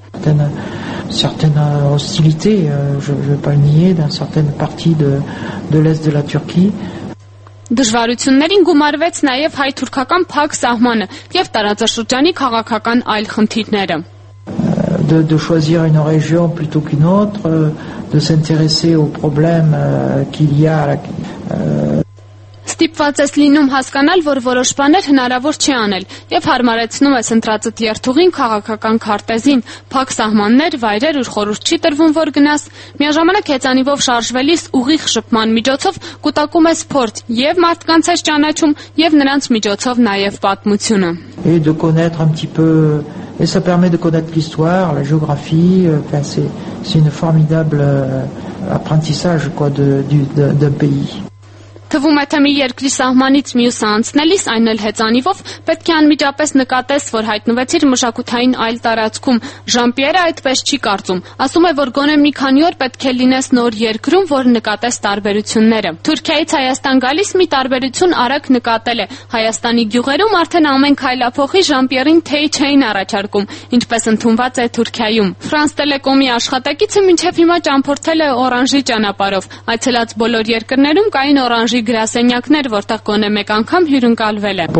Certaines hostilités, euh, je ne vais pas le nier, dans certaines parties de, de l'est de la Turquie. Դժվարություններին գումարվեց նաև հայ-թուրքական փակ սահմանը եւ տարածաշրջանի քաղաքական այլ խնդիրները։ De, de choisir une région plutôt qu'une autre, euh, de s'intéresser aux problèmes euh, qu'il y a. Euh, Ստիպված ես լինում հասկանալ, որ որոշ բաներ հնարավոր չի անել եւ հարմարեցնում ես ընտրածդ երթուղին քաղաքական քարտեզին, փակ սահմաններ, վայրեր, ուր խորհուրդ չի տրվում, որ գնաս, միաժամանակ հեծանիվով շարժվելիս ուղիղ շփման միջոցով կուտակում ես փորձ եւ մարդկանց ես ճանաչում եւ նրանց միջոցով նաեւ պատմությունը։ Et de connaître un petit peu, et ça permet de connaître l'histoire, la géographie, enfin c'est c'est une formidable euh, apprentissage quoi de du d'un pays. Թվում է, թե մի երկրի սահմանից մյուսը անցնելիս, այն էլ հեծանիվով, պետք է անմիջապես նկատես, որ հայտնվեցիր մշակութային այլ տարածքում։ Ժան-Պիերը այդպես չի կարծում։ Ասում է, որ գոնե մի քանի օր պետք է լինես նոր երկրում, որ նկատես տարբերությունները։ Թուրքիայից Հայաստան գալիս մի տարբերություն արագ նկատել է։ Հայաստանի գյուղերում արդեն ամեն քայլափոխի Ժան-Պիերին թեյ չէին առաջարկում, ինչպես ընդունված է Թուրքիայում։ Ֆրանս Տելեկոմի աշխատակիցը մինչև հիմա ճամփորդել է օրանժի ճանապարհով։ Այցելած բոլոր երկրներում կային օրանժի գրասենյակներ, որտեղ գոնե մեկ անգամ հյուրընկալվել է։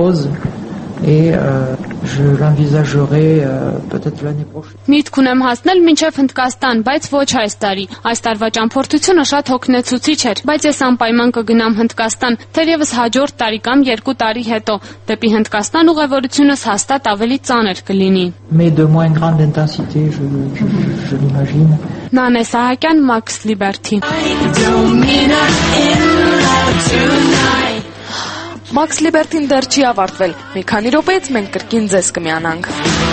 Et euh, je l'envisagerai euh, peut-être l'année prochaine. Միտք ունեմ հասնել մինչև Հնդկաստան, բայց ոչ այս տարի։ Այս տարվա ճամփորդությունը շատ հոգնեցուցիչ էր, բայց ես անպայման կգնամ Հնդկաստան, թերևս հաջորդ տարի կամ երկու տարի հետո։ Դեպի Հնդկաստան ուղևորությունս հաստատ ավելի ծանր կլինի։ Mais de moins grande intensité, je, je, je, je l'imagine. Նանե Սահակյան, Max Liberty. Max Liberty-ն դեռ չի ավարտվել։ Մի քանի րոպեից մենք կրկին ձեզ կմիանանք։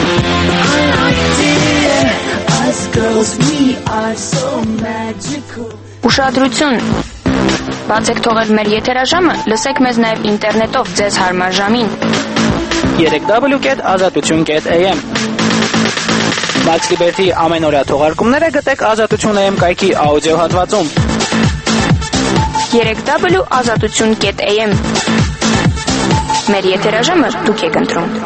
Ուշադրություն։ Բացեք թողել մեր եթերաժամը, լսեք մեզ նաև ինտերնետով ձեզ հարմար ժամին։ երեք w կետ ազատություն կետ a m Max Liberty ամենօրյա թողարկումները գտեք ազատություն a m կայքի աուդիո հատվածում։ երեք w ազատություն կետ a m Մեր եթերաժամը դուք եք ընտրում։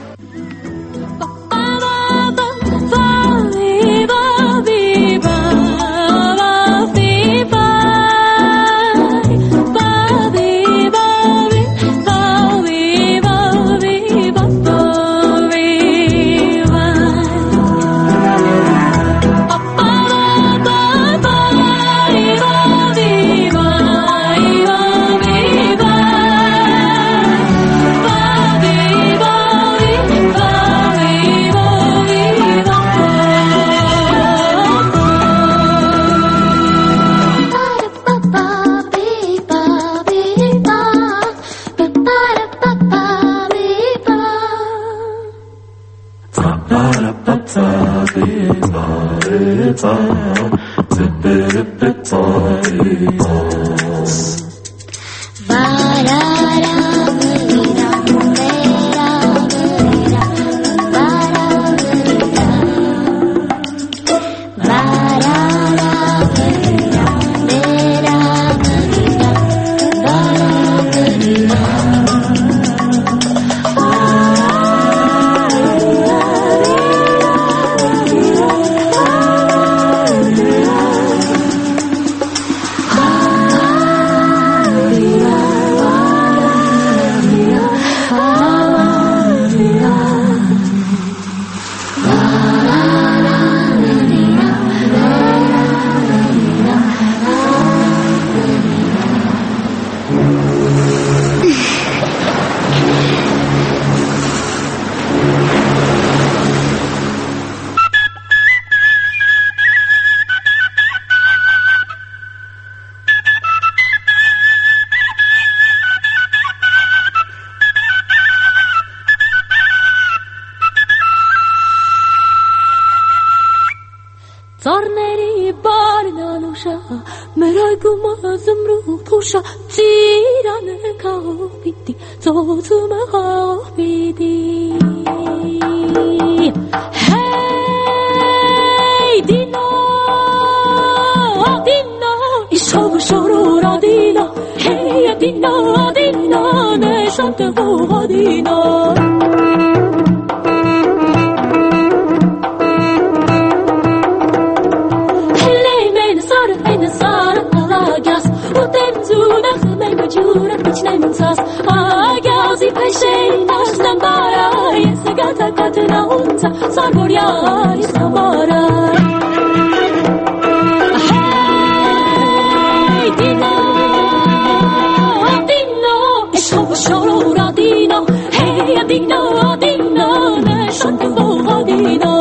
Ծառների բարնանուշա, մեր այգումը զմրուխ փուշա, ծիրանը կաղով պիտի, ծոցումը խաղով պիտի։ Հեյ, դինո, դինո, իսով շորոր ադինո, հեյ, դինո, դինո, նեշանտը հող ադինո։ Agyazi peşeyn aşnan bara Yese gata katına unta Sargorya istamara Hey dino Dino Eşov şorora dino Hey dino dino Ne şantı boğa dino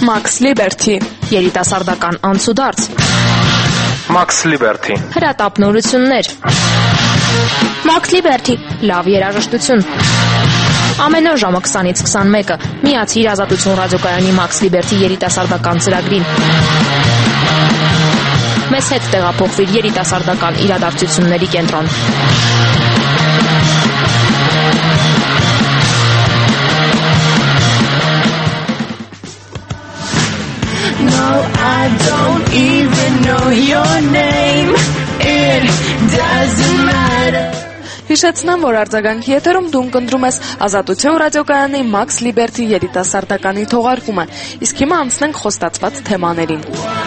Max Liberty, երիտասարդական անցուդարձ, Max Liberty, հրատապնորություններ, Max Liberty, լավ երաժշտություն։ Ամեն օր ժամը քսանից քսանմեկը միացիր Ազատություն ռադիոկայանի Max Liberty երիտասարդական ծրագրին։ Մեզ հետ տեղափոխվիր երիտասարդական իրադարձությունների կենտրոն։ No, I don't even know your name. It doesn't matter. Հիշեցնեմ, որ արձագանքի եթերում դու ընկնդրում ես Ազատություն ռադիոկայանի Max Liberty երիտասարդականի թողարկումը, իսկ հիմա անցնենք խոստացված թեմաներին։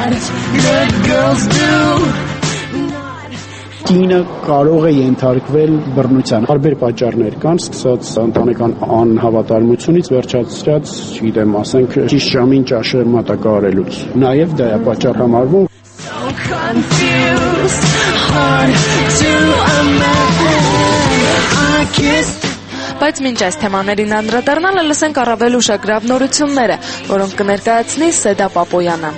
Կինը կարող է ենթարկվել բռնության։ Տարբեր պատճառներ կան, սկսած ընտանեկան անհավատարմությունից, վերջացրած, չգիտեմ, ասենք, ճիշտ ժամին ճաշը մատակարարելուց։ Նաև դա է պատճառ համարվում։ Բայց մինչ այս թեմաներին անդրադառնալը լսենք առավել ուշագրավ նորությունները, որոնք կներկայացնի Սեդա Պապոյանը։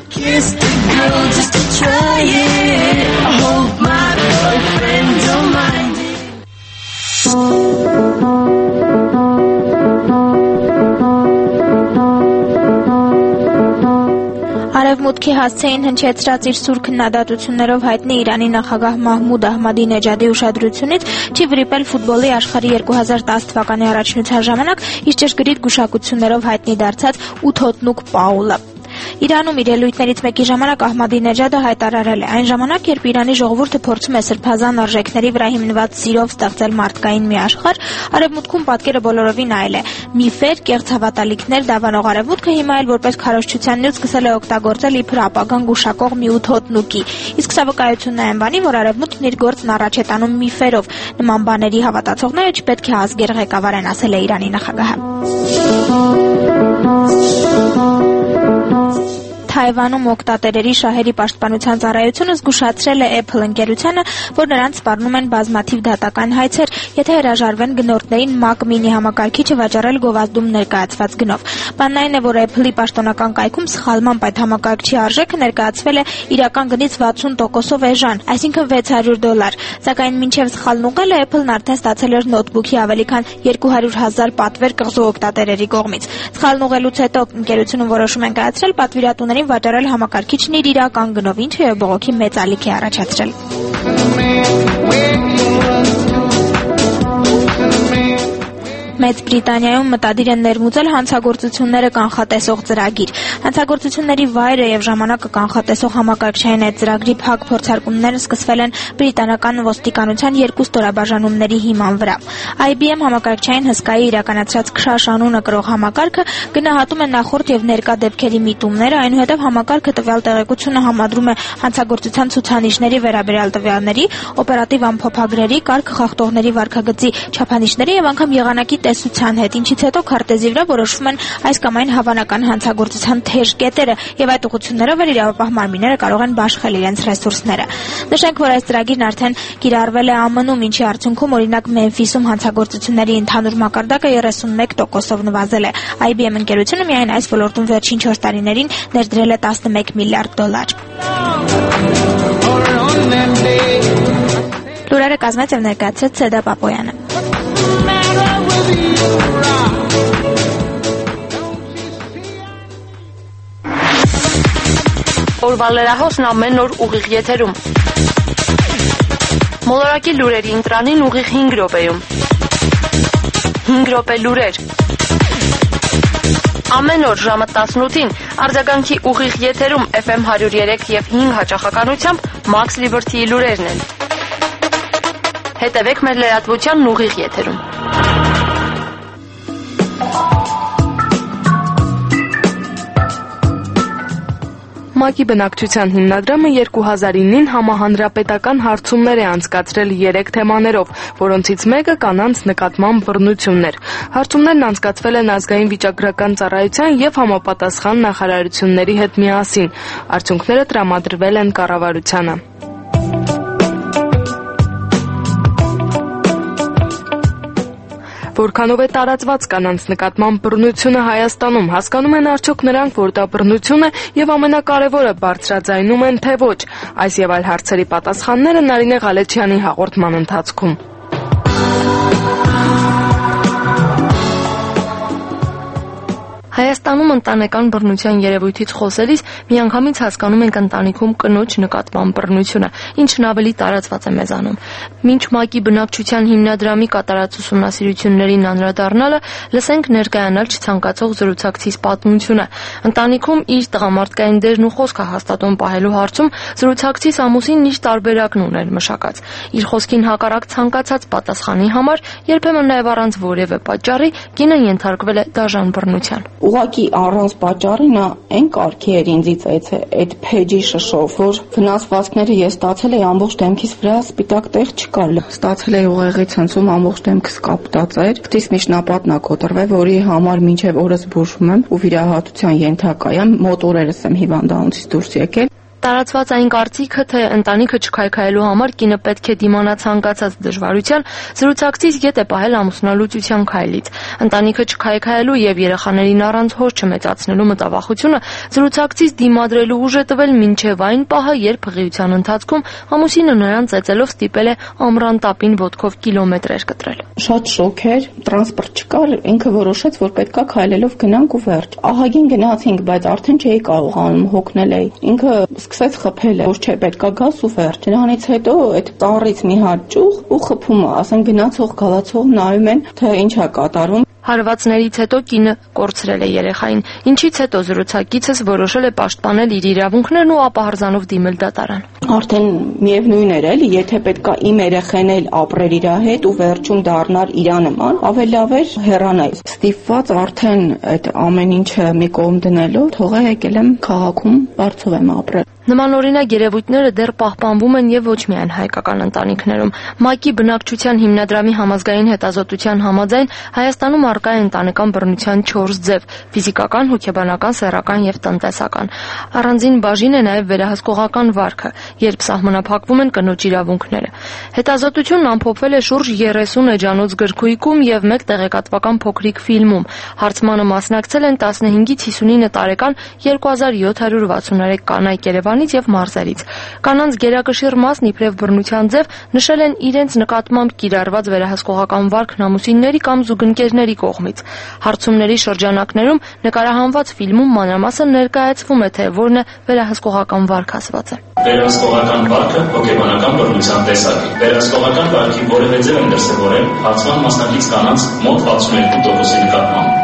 Արևմուտքի հասցեին հնչեցրած իր սուր քննադատություններով հայտնի Իրանի նախագահ Մահմուդ Ահմադինեջադի ուշադրությունից չի վրիպել ֆուտբոլի աշխարհի երկու հազար տասը թվականի առաջնության ժամանակ իր ճշգրիտ գուշակություններով հայտնի դարձած ութոտնուկ Պաուլը։ Իրանում իր ելույթներից մեկի ժամանակ Ահմադինեջադը հայտարարել է. այն ժամանակ, երբ Իրանի ժողովուրդը փորձում է սրբազան արժեքների վրա հիմնված սիրով ստեղծել մարդկային մի աշխարհ, Արևմուտքում պատկերը բոլորովին այլ է։ Միֆեր, կեղծ հավատալիքներ դավանող Արևմուտքը հիմա էլ որպես քարոզչության նյութ սկսել է օգտագործել իբր ապագան գուշակող մի ութոտնուկի։ Իսկ սա վկայությունն է այն բանի, որ Արևմուտքն իր գործն առաջ է տանում միֆերով։ Նման բաների հավատացողները չպետք է ազգեր ղեկավարեն, ասել է Իրանի նախագահը։ Թայվանում օգտատերերի շահերի պաշտպանության ծառայությունը զգուշացրել է Apple ընկերությանը, որ նրանց սպառնում են բազմաթիվ դատական հայցեր, եթե հրաժարվեն գնորդներին Mac Mini համակարգիչը վաճառել գովազդում ներկայացված գնով։ Բանն այն է, որ Apple-ի պաշտոնական կայքում սխալմամբ այդ համակարգչի արժեքը ներկայացվել է իրական գնից վաթսուն տոկոսով էժան, այսինքն վեց հարյուր դոլար։ Սակայն մինչև սխալն ուղղելը Apple-ն արդեն ստացել էր նոթբուքի ավելի քան երկու հարյուր հազար պատվեր կղզու օգտատերերի կողմից։ Սխալն ուղղելուց հետո ընկերությունը որոշում են կայացրել պատվիրատուներին վաճառել համակարգիչն իր իրական գնով, ինչը բողոքի մեծ ալիք է առաջացրել։ Մեծ Բրիտանիայում մտադիր են ներմուծել հանցագործությունները կանխատեսող ծրագիր։ Հանցագործությունների վայրը եւ ժամանակը կանխատեսող համակարգչային այդ ծրագրի փակ փորձարկումները սկսվել են բրիտանական ոստիկանության երկու ստորաբաժանումների հիման վրա։ I B M համակարգչային հսկայի իրականացրած քշաշ անունը կրող համակարգը գնահատում է նախորդ եւ ներկա դեպքերի միտումները, այնուհետեւ համակարգը տվյալ տեղեկությունը համադրում է հանցագործության ցուցանիշների վերաբերյալ տվյալների, օպերատիվ ամփոփագրերի, կարգ խախտողների վարքագծի չափանիշների եւ անգամ եղանակի տեսության հետ, ինչից հետո քարտեզի վրա որոշվում են այս կամ այն հավանական հանցագործության թեժ կետերը եւ այդ ուղղություններով էլ իրավապահ մարմինները կարող են բաշխել իրենց ռեսուրսները։ Նշենք, որ այս ծրագիրն արդեն կիրառվել է ԱՄՆ-ում, ինչի արդյունքում օրինակ Մեմֆիսում հանցագործությունների ընդհանուր մակարդակը երեսունմեկ տոկոսով նվազել է։ I B M ընկերությունը միայն այս ոլորտում վերջին չորս տարիներին ներդրել է տասնմեկ միլիարդ դոլար։ Լուրերը կազմեց եւ ներկայացրեց Սեդա Պապոյանը։ Օրվա լրահոսն ամեն օր ուղիղ եթերում։ Մոլորակի լուրերի ընտրանին ուղիղ հինգ րոպեում։ հինգ րոպե լուրեր։ Ամեն օր ժամը տասնութին արձագանքի ուղիղ եթերում F M հարյուր երեք եւ հինգ հաճախականությամբ Max Liberty-ի լուրերն են։ Հետևեք մեր լրատվությանն ուղիղ եթերում։ ՄԱԿ-ի բնակչության հիմնադրամը երկու հազար ինին համահանրապետական հարցումներ է անցկացրել երեք թեմաներով, որոնցից մեկը կանանց նկատմամբ բռնություններ։ Հարցումներն անցկացվել են ազգային վիճակագրական ծառայության եւ համապատասխան նախարարությունների հետ միասին։ Արդյունքները տրամադրվել են կառավարությանը։ Որքանով է տարածված կանանց նկատմամբ բռնությունը Հայաստանում, հասկանում են արդյոք նրանք, որ դա բռնություն է, եւ ամենակարևորը բարձրաձայնում են, թե ոչ։ Այս եւ այլ հարցերի պատասխանները Նարինե Ղալեչյանի հաղորդման ընթացքում։ Հայաստանում ընտանեկան բռնության երևույթից խոսելիս միանգամից հասկանում ենք ընտանիքում կնոջ նկատմամբ բռնությունը, ինչն ավելի տարածված է մեզանում։ Մինչ ՄԱԿ-ի բնակչության հիմնադրամի կատարած ուսումնասիրություններին անդրադառնալը, լսենք ներկայանալ չցանկացող զրուցակցիս պատմությունը։ Ընտանիքում իր տղամարդկային դերն ու խոսքը հաստատուն պահելու հարցում զրուցակցիս ամուսինն իր տարբերակն ուներ մշակած։ Իր խոսքին հակառակ ցանկացած պատասխանի համար, երբեմն նաև առանց որևէ պատճառի, կինը ենթարկվել է դաժան բռնության։ Ուղղակի առանց պատճառի նա այն կարգի էր ինձից այդ փեջի շշով, որ վնասվածքները ես ստացել էի ամբողջ դեմքիս վրա, սպիտակ տեղ չկար, ստացել էի ուղեղի ցնցում, ամբողջ դեմքս կապտած էր, քթիս միջնապատն ա կոտրվել, որի համար մինչև օրս բուժվում եմ ու վիրահատության ենթակա եմ, մոտ օրերս եմ հիվանդանոցից դուրս եկել։ Տարածված այն կարծիքը, թե ընտանիքը չքայքայելու համար կինը պետք է դիմանա ցանկացած դժվարության, զրուցակցից ետ է պահել ամուսնալուծության քայլից։ Ընտանիքը չքայքայելու եւ երեխաներին առանց հոր չմեծացնելու մտավախությունը զրուցակցից դիմադրելու ուժ է տվել մինչեւ այն պահը, երբ հղիության ընթացքում ամուսինը նրան ծեծելով ստիպել է ամռան տապին ոտքով կիլոմետրեր կտրել։ Շատ շոկ էր, տրանսպորտ չկար, ինքը որոշեց, որ պետքա քայլելով գնանք ու վերջ։ Ահագին գնացինք, բայց արդեն չէի կարողանում հոգնել էի։ Ինքը սկսեց խփել, որ չէ, պետքա գաս ու վերջ։ Դրանից հետո այդ ծառից մի հատ ճուղ ու խփում է, ասեն գնացող գալացող նայում են, թե ինչ է կատարում։ Հարվածներից հետո կինը կորցրել է երեխային, ինչից հետո զրուցակիցս որոշել է պաշտպանել իր իրավունքներն ու ապահարզանով դիմել դատարան։ Արդեն միևնույն էր էլի, եթե պետքա իմ երեխան էլ ապրեր իր հետ ու վերջում դառնար իր նման, ավելի լավ էր հեռանալ։ Ստիպված արդեն այդ ամեն ինչը մի կողմ դնելով, թողա եկել եմ քաղաքում, բարձով եմ ապրել։ Նմանօրինակ երևույթները դեռ պահպանվում են եւ ոչ միայն հայկական ընտանիքներում։ ՄԱԿ-ի բնակչության հիմնադրամի համազգային հետազոտության համաձայն Հայաստանում առկա է ընտանեկան բռնության չորս ձև՝ ֆիզիկական, հոգեբանական, սեռական եւ տնտեսական։ Առանձին բաժին է նաեւ վերահսկողական վարքը, երբ սահմանափակվում են կնոջ իրավունքները։ Հետազոտությունն ամփոփվել է շուրջ երեսուն էջանոց գրքույկում եւ մեկ տեղեկատվական փոքրիկ ֆիլմում։ Հարցմանը մասնակցել են տասնհինգից հիսունինը տարեկան երկու հազար յոթ հարյուր վաթսուներեք կանայք Երևանից եւ մարզերից։ Կանանց գերակշիռ մասն իբրև բռնության ձև նշել են իրենց նկատմամբ կիրառված վերահսկողական վարքն ամուսինների կամ զուգընկերների կողմից։ Հարցումների շրջանակներում նկարահանված ֆիլմում մանրամասն ներկայացվում է, թե որն է վերահսկողական վարք ասված է։ Վերահսկողական վարքը հոգեբանական բռնության տեսակ է։ Վերահսկողական վարքի որևէ ձև են դրսևորել հարցման մասնակից կանանց մոտ վաթսունհինգ տոկոսի նկատմամբ։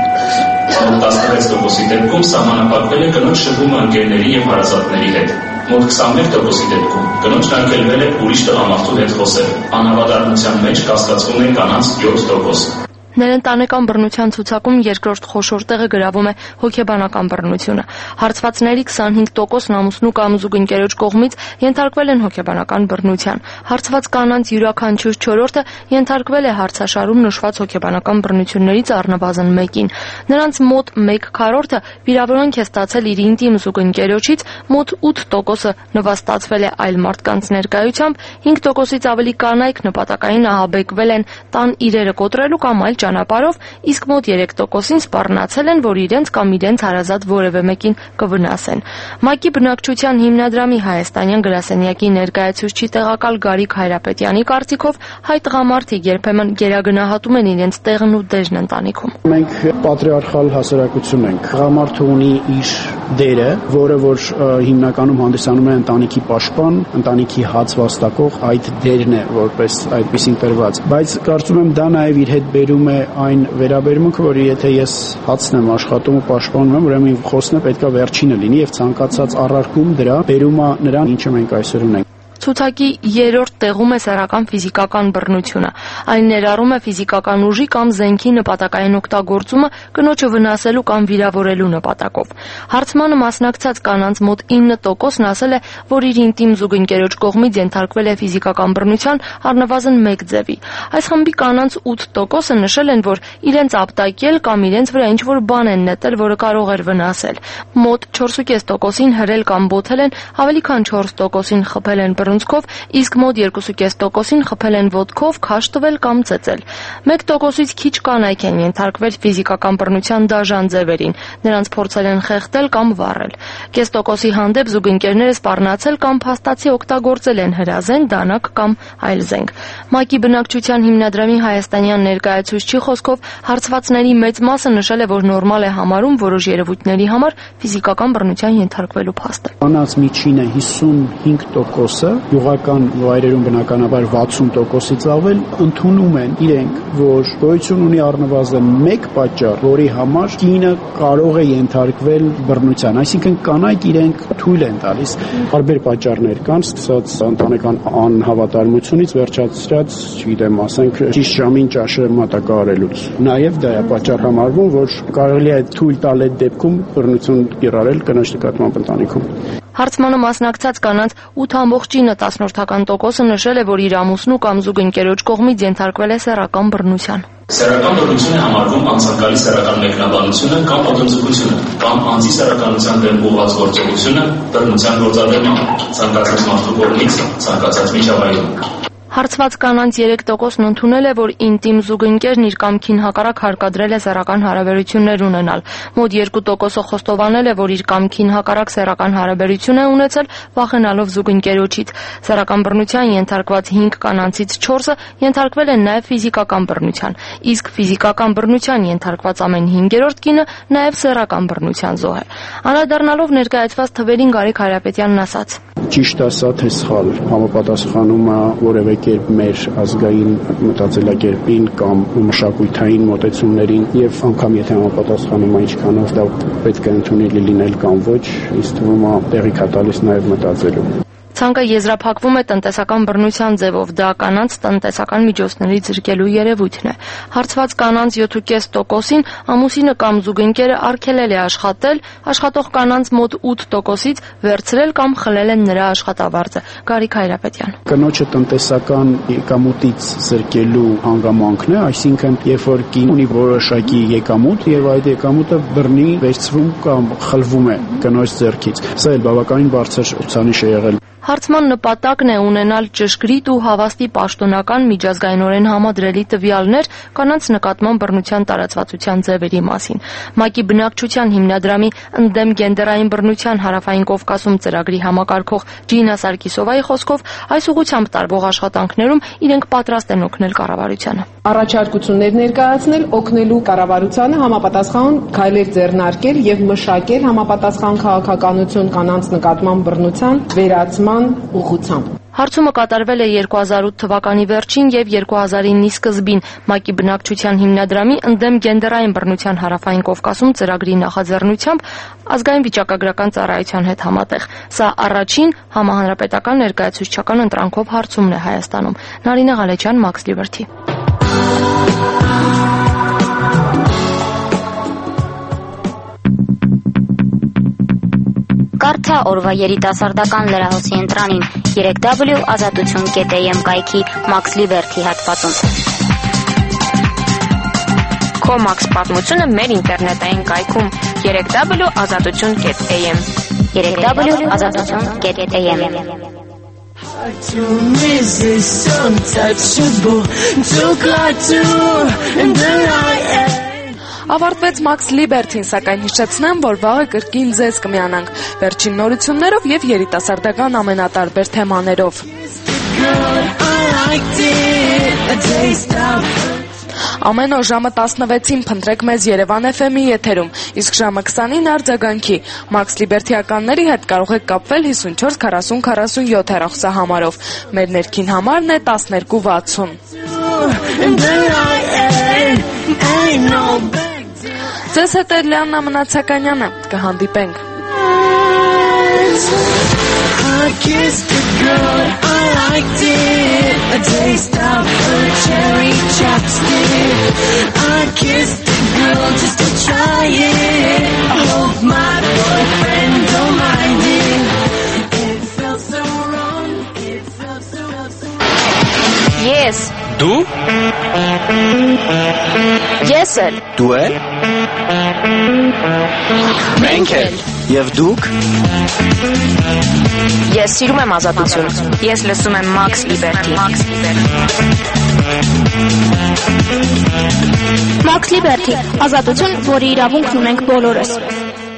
տասնվեց տոկոսի դեպքում սահմանափակվել է կնոջ շփումը ընկերների եւ հարազատների հետ։ Մոտ քսանմեկ տոկոսի դեպքում կնոջն արգելվել է ուրիշ տղամարդու հետ խոսել։ Անհավատարմության մեջ կասկածվում է կանանց յոթ տոկոս։ Ներընտանեկան բռնության ցուցակում երկրորդ խոշոր տեղը գրավում է հոգեբանական բռնությունը։ Հարցվածների քսանհինգ տոկոսն ամուսնու կամ զուգընկերոջ կողմից ենթարկվել են հոգեբանական բռնության։ Հարցված կանանց յուրաքանչյուր չորրորդը ենթարկվել է հարցաշարում նշված հոգեբանական բռնություններից առնվազն մեկին։ Նրանց մոտ մեկ քառորդը վիրավորանք է ստացել իր ինտիմ զուգընկերոջից, մոտ ութ տոկոսը նվաստացվել է այլ մարդկանց ներկայությամբ, հինգ տոկոսից ավելի կանայք նպատակային ահաբեկվել են տան իրերը կոտրելու կամ այլ ճանապարհով, իսկ մոտ երեք տոկոսին սպառնացել են, որ իրենց կամ իրենց հարազատ որևէ մեկին կվնասեն։ ՄԱԿ-ի բնակչության հիմնադրամի հայաստանյան գրասենյակի ներկայացուցիչ տեղակալ Գարիկ Հայրապետյանի կարծիքով հայ տղամարդիկ երբեմն գերագնահատում են իրենց տեղն ու դերն ընտանիքում։ Մենք պատրիարխալ հասարակություն ենք։ Տղամարդը ունի իր դերը, որը որ հիմնականում հանդիսանում է ընտանիքի պաշտպան, ընտանիքի հաց վաստակող, այդ դերն է որպես այդպեսին տրված։ Բայց կարծում եմ դա նաև իր հետ բերում է այն վերաբերմունքը, որ եթե ես հացն եմ աշխատում ու պաշտպանում եմ, ուրեմն խոսնը պետքա վերջինը լինի եւ ցանկացած առարկում դրա բերում է նրան, ինչը մենք այսօր ունենք։ Ցուցակի երրորդ տեղում է սեռական ֆիզիկական բռնությունը։ Այն ներառում է ֆիզիկական ուժի կամ զենքի նպատակային օգտագործումը կնոջը վնասելու կամ վիրավորելու նպատակով։ Հարցմանը մասնակցած կանանց մոտ ինը տոկոսն ասել է, որ իր ինտիմ զուգընկերոջ կողմից ենթարկվել է ֆիզիկական բռնության առնվազն մեկ ձևի։ Այս խմբի կանանց ութ տոկոսը նշել են, որ իրենց ապտակել կամ իրենց վրա ինչ-որ բան են նետել, որը կարող էր վնասել։ Մոտ չորս կես տոկոսին հրել կամ բոթել են, ավելի քան չորս տոկոսին խփել են բռունցքով, իսկ մոտ երկու կես տոկոսին խփել են ոտքով, քաշ տվել կամ ծեծել։ մեկ տոկոսից քիչ կանայք են ենթարկվել ֆիզիկական բռնության դաժան ձևերին, նրանց փորձել են խեղդել կամ վառել։ Կես տոկոսի հանդեպ զուգընկերները սպառնացել կամ փաստացի օգտագործել են հրազեն, դանակ կամ այլ զենք։ ՄԱԿ-ի բնակչության հիմնադրամի հայաստանյան ներկայացուցչի խոսքով հարցվածների մեծ մասը նշել է, որ նորմալ է համարում որոշ երևույթների համար ֆիզիկական բռնության ենթարկվելու փաստը։ Կանանց միջինը հիսունհինգ տոկոսը, յուղական վայրերում բնականաբար վաթսուն տոկոսից ավել ընդունում են իրենք, որ գոյություն ունի առնվազն մեկ պատճառ, որի համար կինը կարող է ենթարկվել բռնության, այսինքն կանայք իրենք թույլ են տալիս։ Տարբեր պատճառներ կան, սկսած ընտանեկան անհավատարմությունից վերջացրած, չգիտեմ, ասենք ճիշտ ժամին ճաշը մատակարարելուց։ Նաև դա է պատճառ համարվում, որ կարելի է թույլ տալ այդ դեպքում բռնություն կիրառել կնոջ նկատմամբ ընտանիքում։ Հարցմանը մասնակցած կանանց ութ ամբողջ ինը տոկոսը նշել է, որ իր ամուսնու կամ զուգընկերոջ կողմից ենթարկվել է սեռական բռնության։ Սեռական բռնություն է համարվում անցանկալի սեռական մեկնաբանությունը կամ պատմությունությունը կամ անձի սեռականության դեմ ուղղված գործողությունը բռնության գործադրման ցանկացած մարդու կողմից ցանկացած միջավայրում։ Հարցված կանանց երեք տոկոսն ընդունել է, որ ինտիմ զուգընկերն իր կամքին հակառակ հարկադրել է սեռական հարաբերություններ ունենալ։ Մոտ երկու տոկոսը խոստովանել է, որ իր կամքին հակառակ սեռական հարաբերություն է ունեցել, վախենալով զուգընկերոջից։ Սեռական բռնության ենթարկված հինգ կանանցից չորսը ենթարկվել են նաև ֆիզիկական բռնության, իսկ ֆիզիկական բռնության ենթարկված ամեն հինգերորդ կինը նաև սեռական բռնության զոհ է։ Անդրադառնալով ներկայացված թվերին Գարիկ Հայրապետյանն ասաց. Ճիշտ ասա, թե սխալ համապատասխանում է որևէ կերպ մեր ազգային մտածելակերպին կամ մշակութային մոտեցումներին եւ անգամ եթե համապատասխանում է ինչքանով դա պետք է ընդունելի լինել կամ ոչ, ինձ թվում է տեղիք է տալիս նաեւ մտածելու։ Ցանկը եզրափակվում է տնտեսական բռնության ձևով, դա կանանց տնտեսական միջոցներից զրկելու երևույթն է։ Հարցված կանանց յոթ կես տոկոսին ամուսինը կամ զուգընկերը արգելել է աշխատել, աշխատող կանանց մոտ ութ տոկոսից վերցրել կամ խլել են նրա աշխատավարձը։ Գարիկ Հայրապետյան։ Կնոջը տնտեսական եկամուտից զրկելու հանգամանքն է, այսինքն երբ որ կին ունի որոշակի եկամուտ եւ այդ եկամուտը բռնի վերցվում կամ խլվում է կնոջ ձեռքից։ Սա էլ բավականին բարձր ցուցանիշ է եղել։ Հարցման նպատակն է ունենալ ճշգրիտ ու հավաստի պաշտոնական միջազգայինորեն համադրելի տվյալներ կանանց նկատմամբ բռնության տարածվածության ձևերի մասին։ ՄԱԿ-ի բնակչության հիմնադրամի ընդդեմ գենդերային բռնության հարավային Կովկասում ծրագրի համակարգող Ջինա Սարգիսովայի խոսքով այս ուղղությամբ տարվող աշխատանքներում իրենք պատրաստ են օգնել կառավարությանը։ Առաջարկություններ ներկայացնել, օգնելու կառավարությանը համապատասխան քայլեր ձեռնարկել եւ մշակել համապատասխան քաղաքականություն կանանց նկատմամբ բռնության վերացման ուղղությամբ։ Հարցումը կատարվել է երկու հազար ութ թվականի վերջին եւ երկու հազար ինի սկզբին ՄԱԿ-ի բնակչության հիմնադրամի ընդդեմ գենդերային բռնության հարավային Կովկասում ծրագրի նախաձեռնությամբ ազգային վիճակագրական ծառայության հետ համատեղ։ Սա առաջին համահանրապետական ներկայացուցչական ընտրանքով հարցումն է Հայաստանում։ Նարինե Ղալեչյան, Max Liberty։ Կարդա օրվա երիտասարդական լրահոսի ընտրանին երեք w ազատություն կետ am կայքի Max Liberty հատվածում։ Քո Max պատմությունը մեր ինտերնետային կայքում երեք w ազատություն կետ am երեք w ազատություն կետ am։ Ավարտվեց Max Liberty-ն, սակայն հիշեցնեմ, որ վաղը կրկին ձեզ կմիանանք վերջին նորություններով եւ երիտասարդական ամենատարբեր թեմաներով։ Ամեն օր ժամը տասնվեցին փնտրեք մեզ Երևան էֆ էմ-ի եթերում, իսկ ժամը քսանին արձագանքի։ Max Liberty-ականների հետ կարող եք կապվել հիսունչորս քառասուն քառասունյոթ հեռախոսահամարով։ Մեր ներքին համարն է տասներկու վաթսուն։ Ձեզ հետ է Լիաննա Մնացականյանը, կհանդիպենք։ I kissed the girl, I liked it. A taste of her cherry chapstick. I kissed the girl just to try it. I hope my boyfriend don't mind it. It felt so wrong. It felt so, so wrong. Yes. Դու? Ես էլ։ Դու է? Մենք էլ։ Եվ դուք? Ես սիրում եմ ազատություն։ Ես լսում եմ Max Liberty։ Max Liberty, ազատություն, որի իրավունքն ունենք բոլորս։